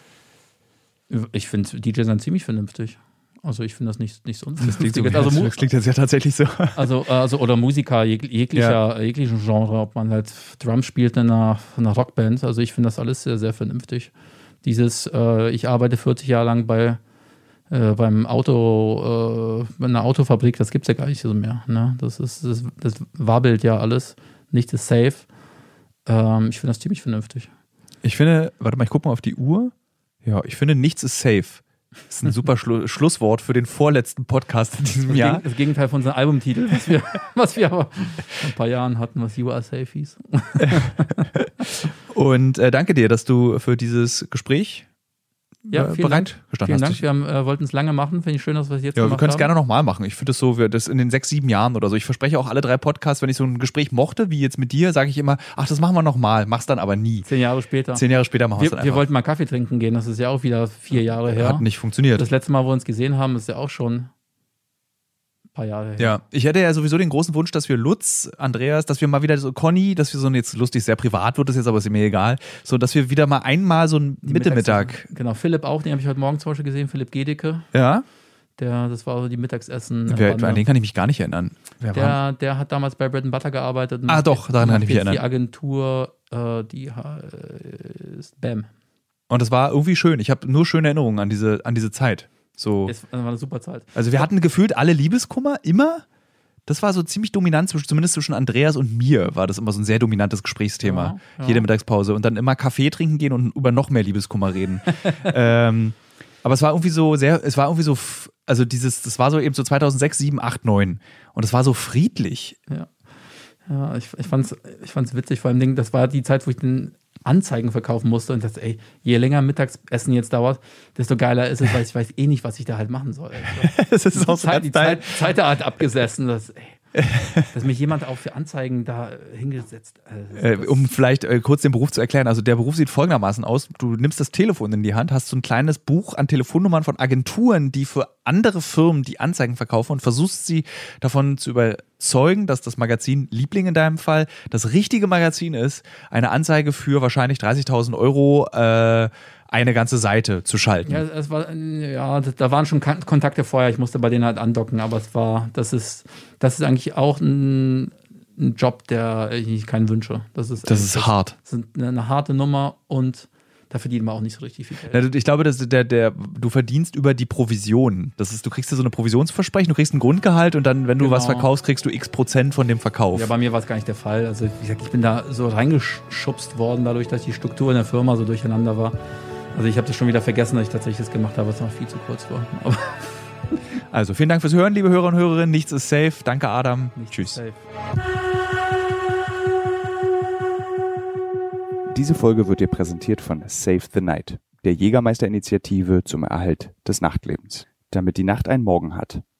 Ich finde DJs sind ziemlich vernünftig. Also ich finde das nicht so unvernünftig. Das klingt jetzt ja tatsächlich so. Also oder Musiker jeglichen Genre, ob man halt Drums spielt in einer Rockband. Also ich finde das alles sehr, sehr vernünftig. Ich arbeite 40 Jahre lang bei einer Autofabrik, das gibt es ja gar nicht so mehr. Ne? Das wabbelt ja alles. Nichts ist safe. Ich finde das ziemlich vernünftig. Ich finde, warte mal, ich gucke mal auf die Uhr. Ja, ich finde, nichts ist safe. Das ist ein super Schlusswort für den vorletzten Podcast in diesem Jahr. Das Gegenteil von unserem Albumtitel, was wir aber vor ein paar Jahren hatten, was You Are Safe hieß. Und danke dir, dass du für dieses Gespräch bereit gestanden hast. Vielen Dank, wir wollten es lange machen. Finde ich schön, dass wir es jetzt gemacht haben. Wir können es gerne nochmal machen. Ich finde es so, das in den 6, 7 Jahren oder so. Ich verspreche auch alle 3 Podcasts, wenn ich so ein Gespräch mochte, wie jetzt mit dir, sage ich immer, ach, das machen wir nochmal. Mach's dann aber nie. 10 Jahre später. 10 Jahre später machen wir es dann einfach. Wir wollten mal Kaffee trinken gehen, das ist ja auch wieder 4 Jahre her. Hat nicht funktioniert. Das letzte Mal, wo wir uns gesehen haben, ist ja auch schon paar Jahre her. Ja, ich hätte ja sowieso den großen Wunsch, dass wir Lutz, Andreas, dass wir mal wieder so Conny, dass wir so, jetzt lustig, sehr privat wird es jetzt, aber ist mir egal, so, dass wir wieder mal einmal so ein Mittag. Genau, Philipp auch, den habe ich heute Morgen zum Beispiel gesehen, Philipp Gedeke. Ja. Das war so die Mittagsessen. An den kann ich mich gar nicht erinnern. Der hat damals bei Bread & Butter gearbeitet. Doch, daran kann ich mich erinnern. Die Agentur, die heißt BAM. Und das war irgendwie schön. Ich habe nur schöne Erinnerungen an diese Zeit. So. Es war eine super Zeit. Also wir hatten gefühlt alle Liebeskummer, immer. Das war so ziemlich dominant, zumindest zwischen Andreas und mir war das immer so ein sehr dominantes Gesprächsthema. Ja. Jede Mittagspause. Und dann immer Kaffee trinken gehen und über noch mehr Liebeskummer reden. Aber es war irgendwie so das war so eben so 2006, 7, 8, 9. Und es war so friedlich. Ja, ich fand's witzig, vor allem, das war die Zeit, wo ich den Anzeigen verkaufen musste und dachte, je länger Mittagessen jetzt dauert, desto geiler ist es, weil ich weiß nicht, was ich da halt machen soll. Das ist auch die Zeit hat abgesessen, dass mich jemand auch für Anzeigen da hingesetzt. Um vielleicht kurz den Beruf zu erklären, also der Beruf sieht folgendermaßen aus, du nimmst das Telefon in die Hand, hast so ein kleines Buch an Telefonnummern von Agenturen, die für andere Firmen die Anzeigen verkaufen und versuchst sie davon zu überzeugen, dass das Magazin Liebling in deinem Fall das richtige Magazin ist, eine Anzeige für wahrscheinlich 30.000 Euro eine ganze Seite zu schalten. Ja, da waren schon Kontakte vorher, ich musste bei denen halt andocken, aber das ist eigentlich auch ein Job, der ich keinen wünsche. Das ist hart. Das ist eine harte Nummer und da verdient man auch nicht so richtig viel Geld. Ich glaube, dass du verdienst über die Provision. Du kriegst ja so eine Provisionsversprechen, du kriegst ein Grundgehalt und dann, wenn du was verkaufst, kriegst du x% von dem Verkauf. Ja, bei mir war es gar nicht der Fall. Also wie gesagt, ich bin da so reingeschubst worden, dadurch, dass die Struktur in der Firma so durcheinander war. Also ich habe das schon wieder vergessen, dass ich tatsächlich das gemacht habe, was noch viel zu kurz war. Aber also vielen Dank fürs Hören, liebe Hörer und Hörerinnen. Nichts ist safe. Danke, Adam. Tschüss. Diese Folge wird dir präsentiert von Save the Night, der Jägermeister-Initiative zum Erhalt des Nachtlebens. Damit die Nacht einen Morgen hat,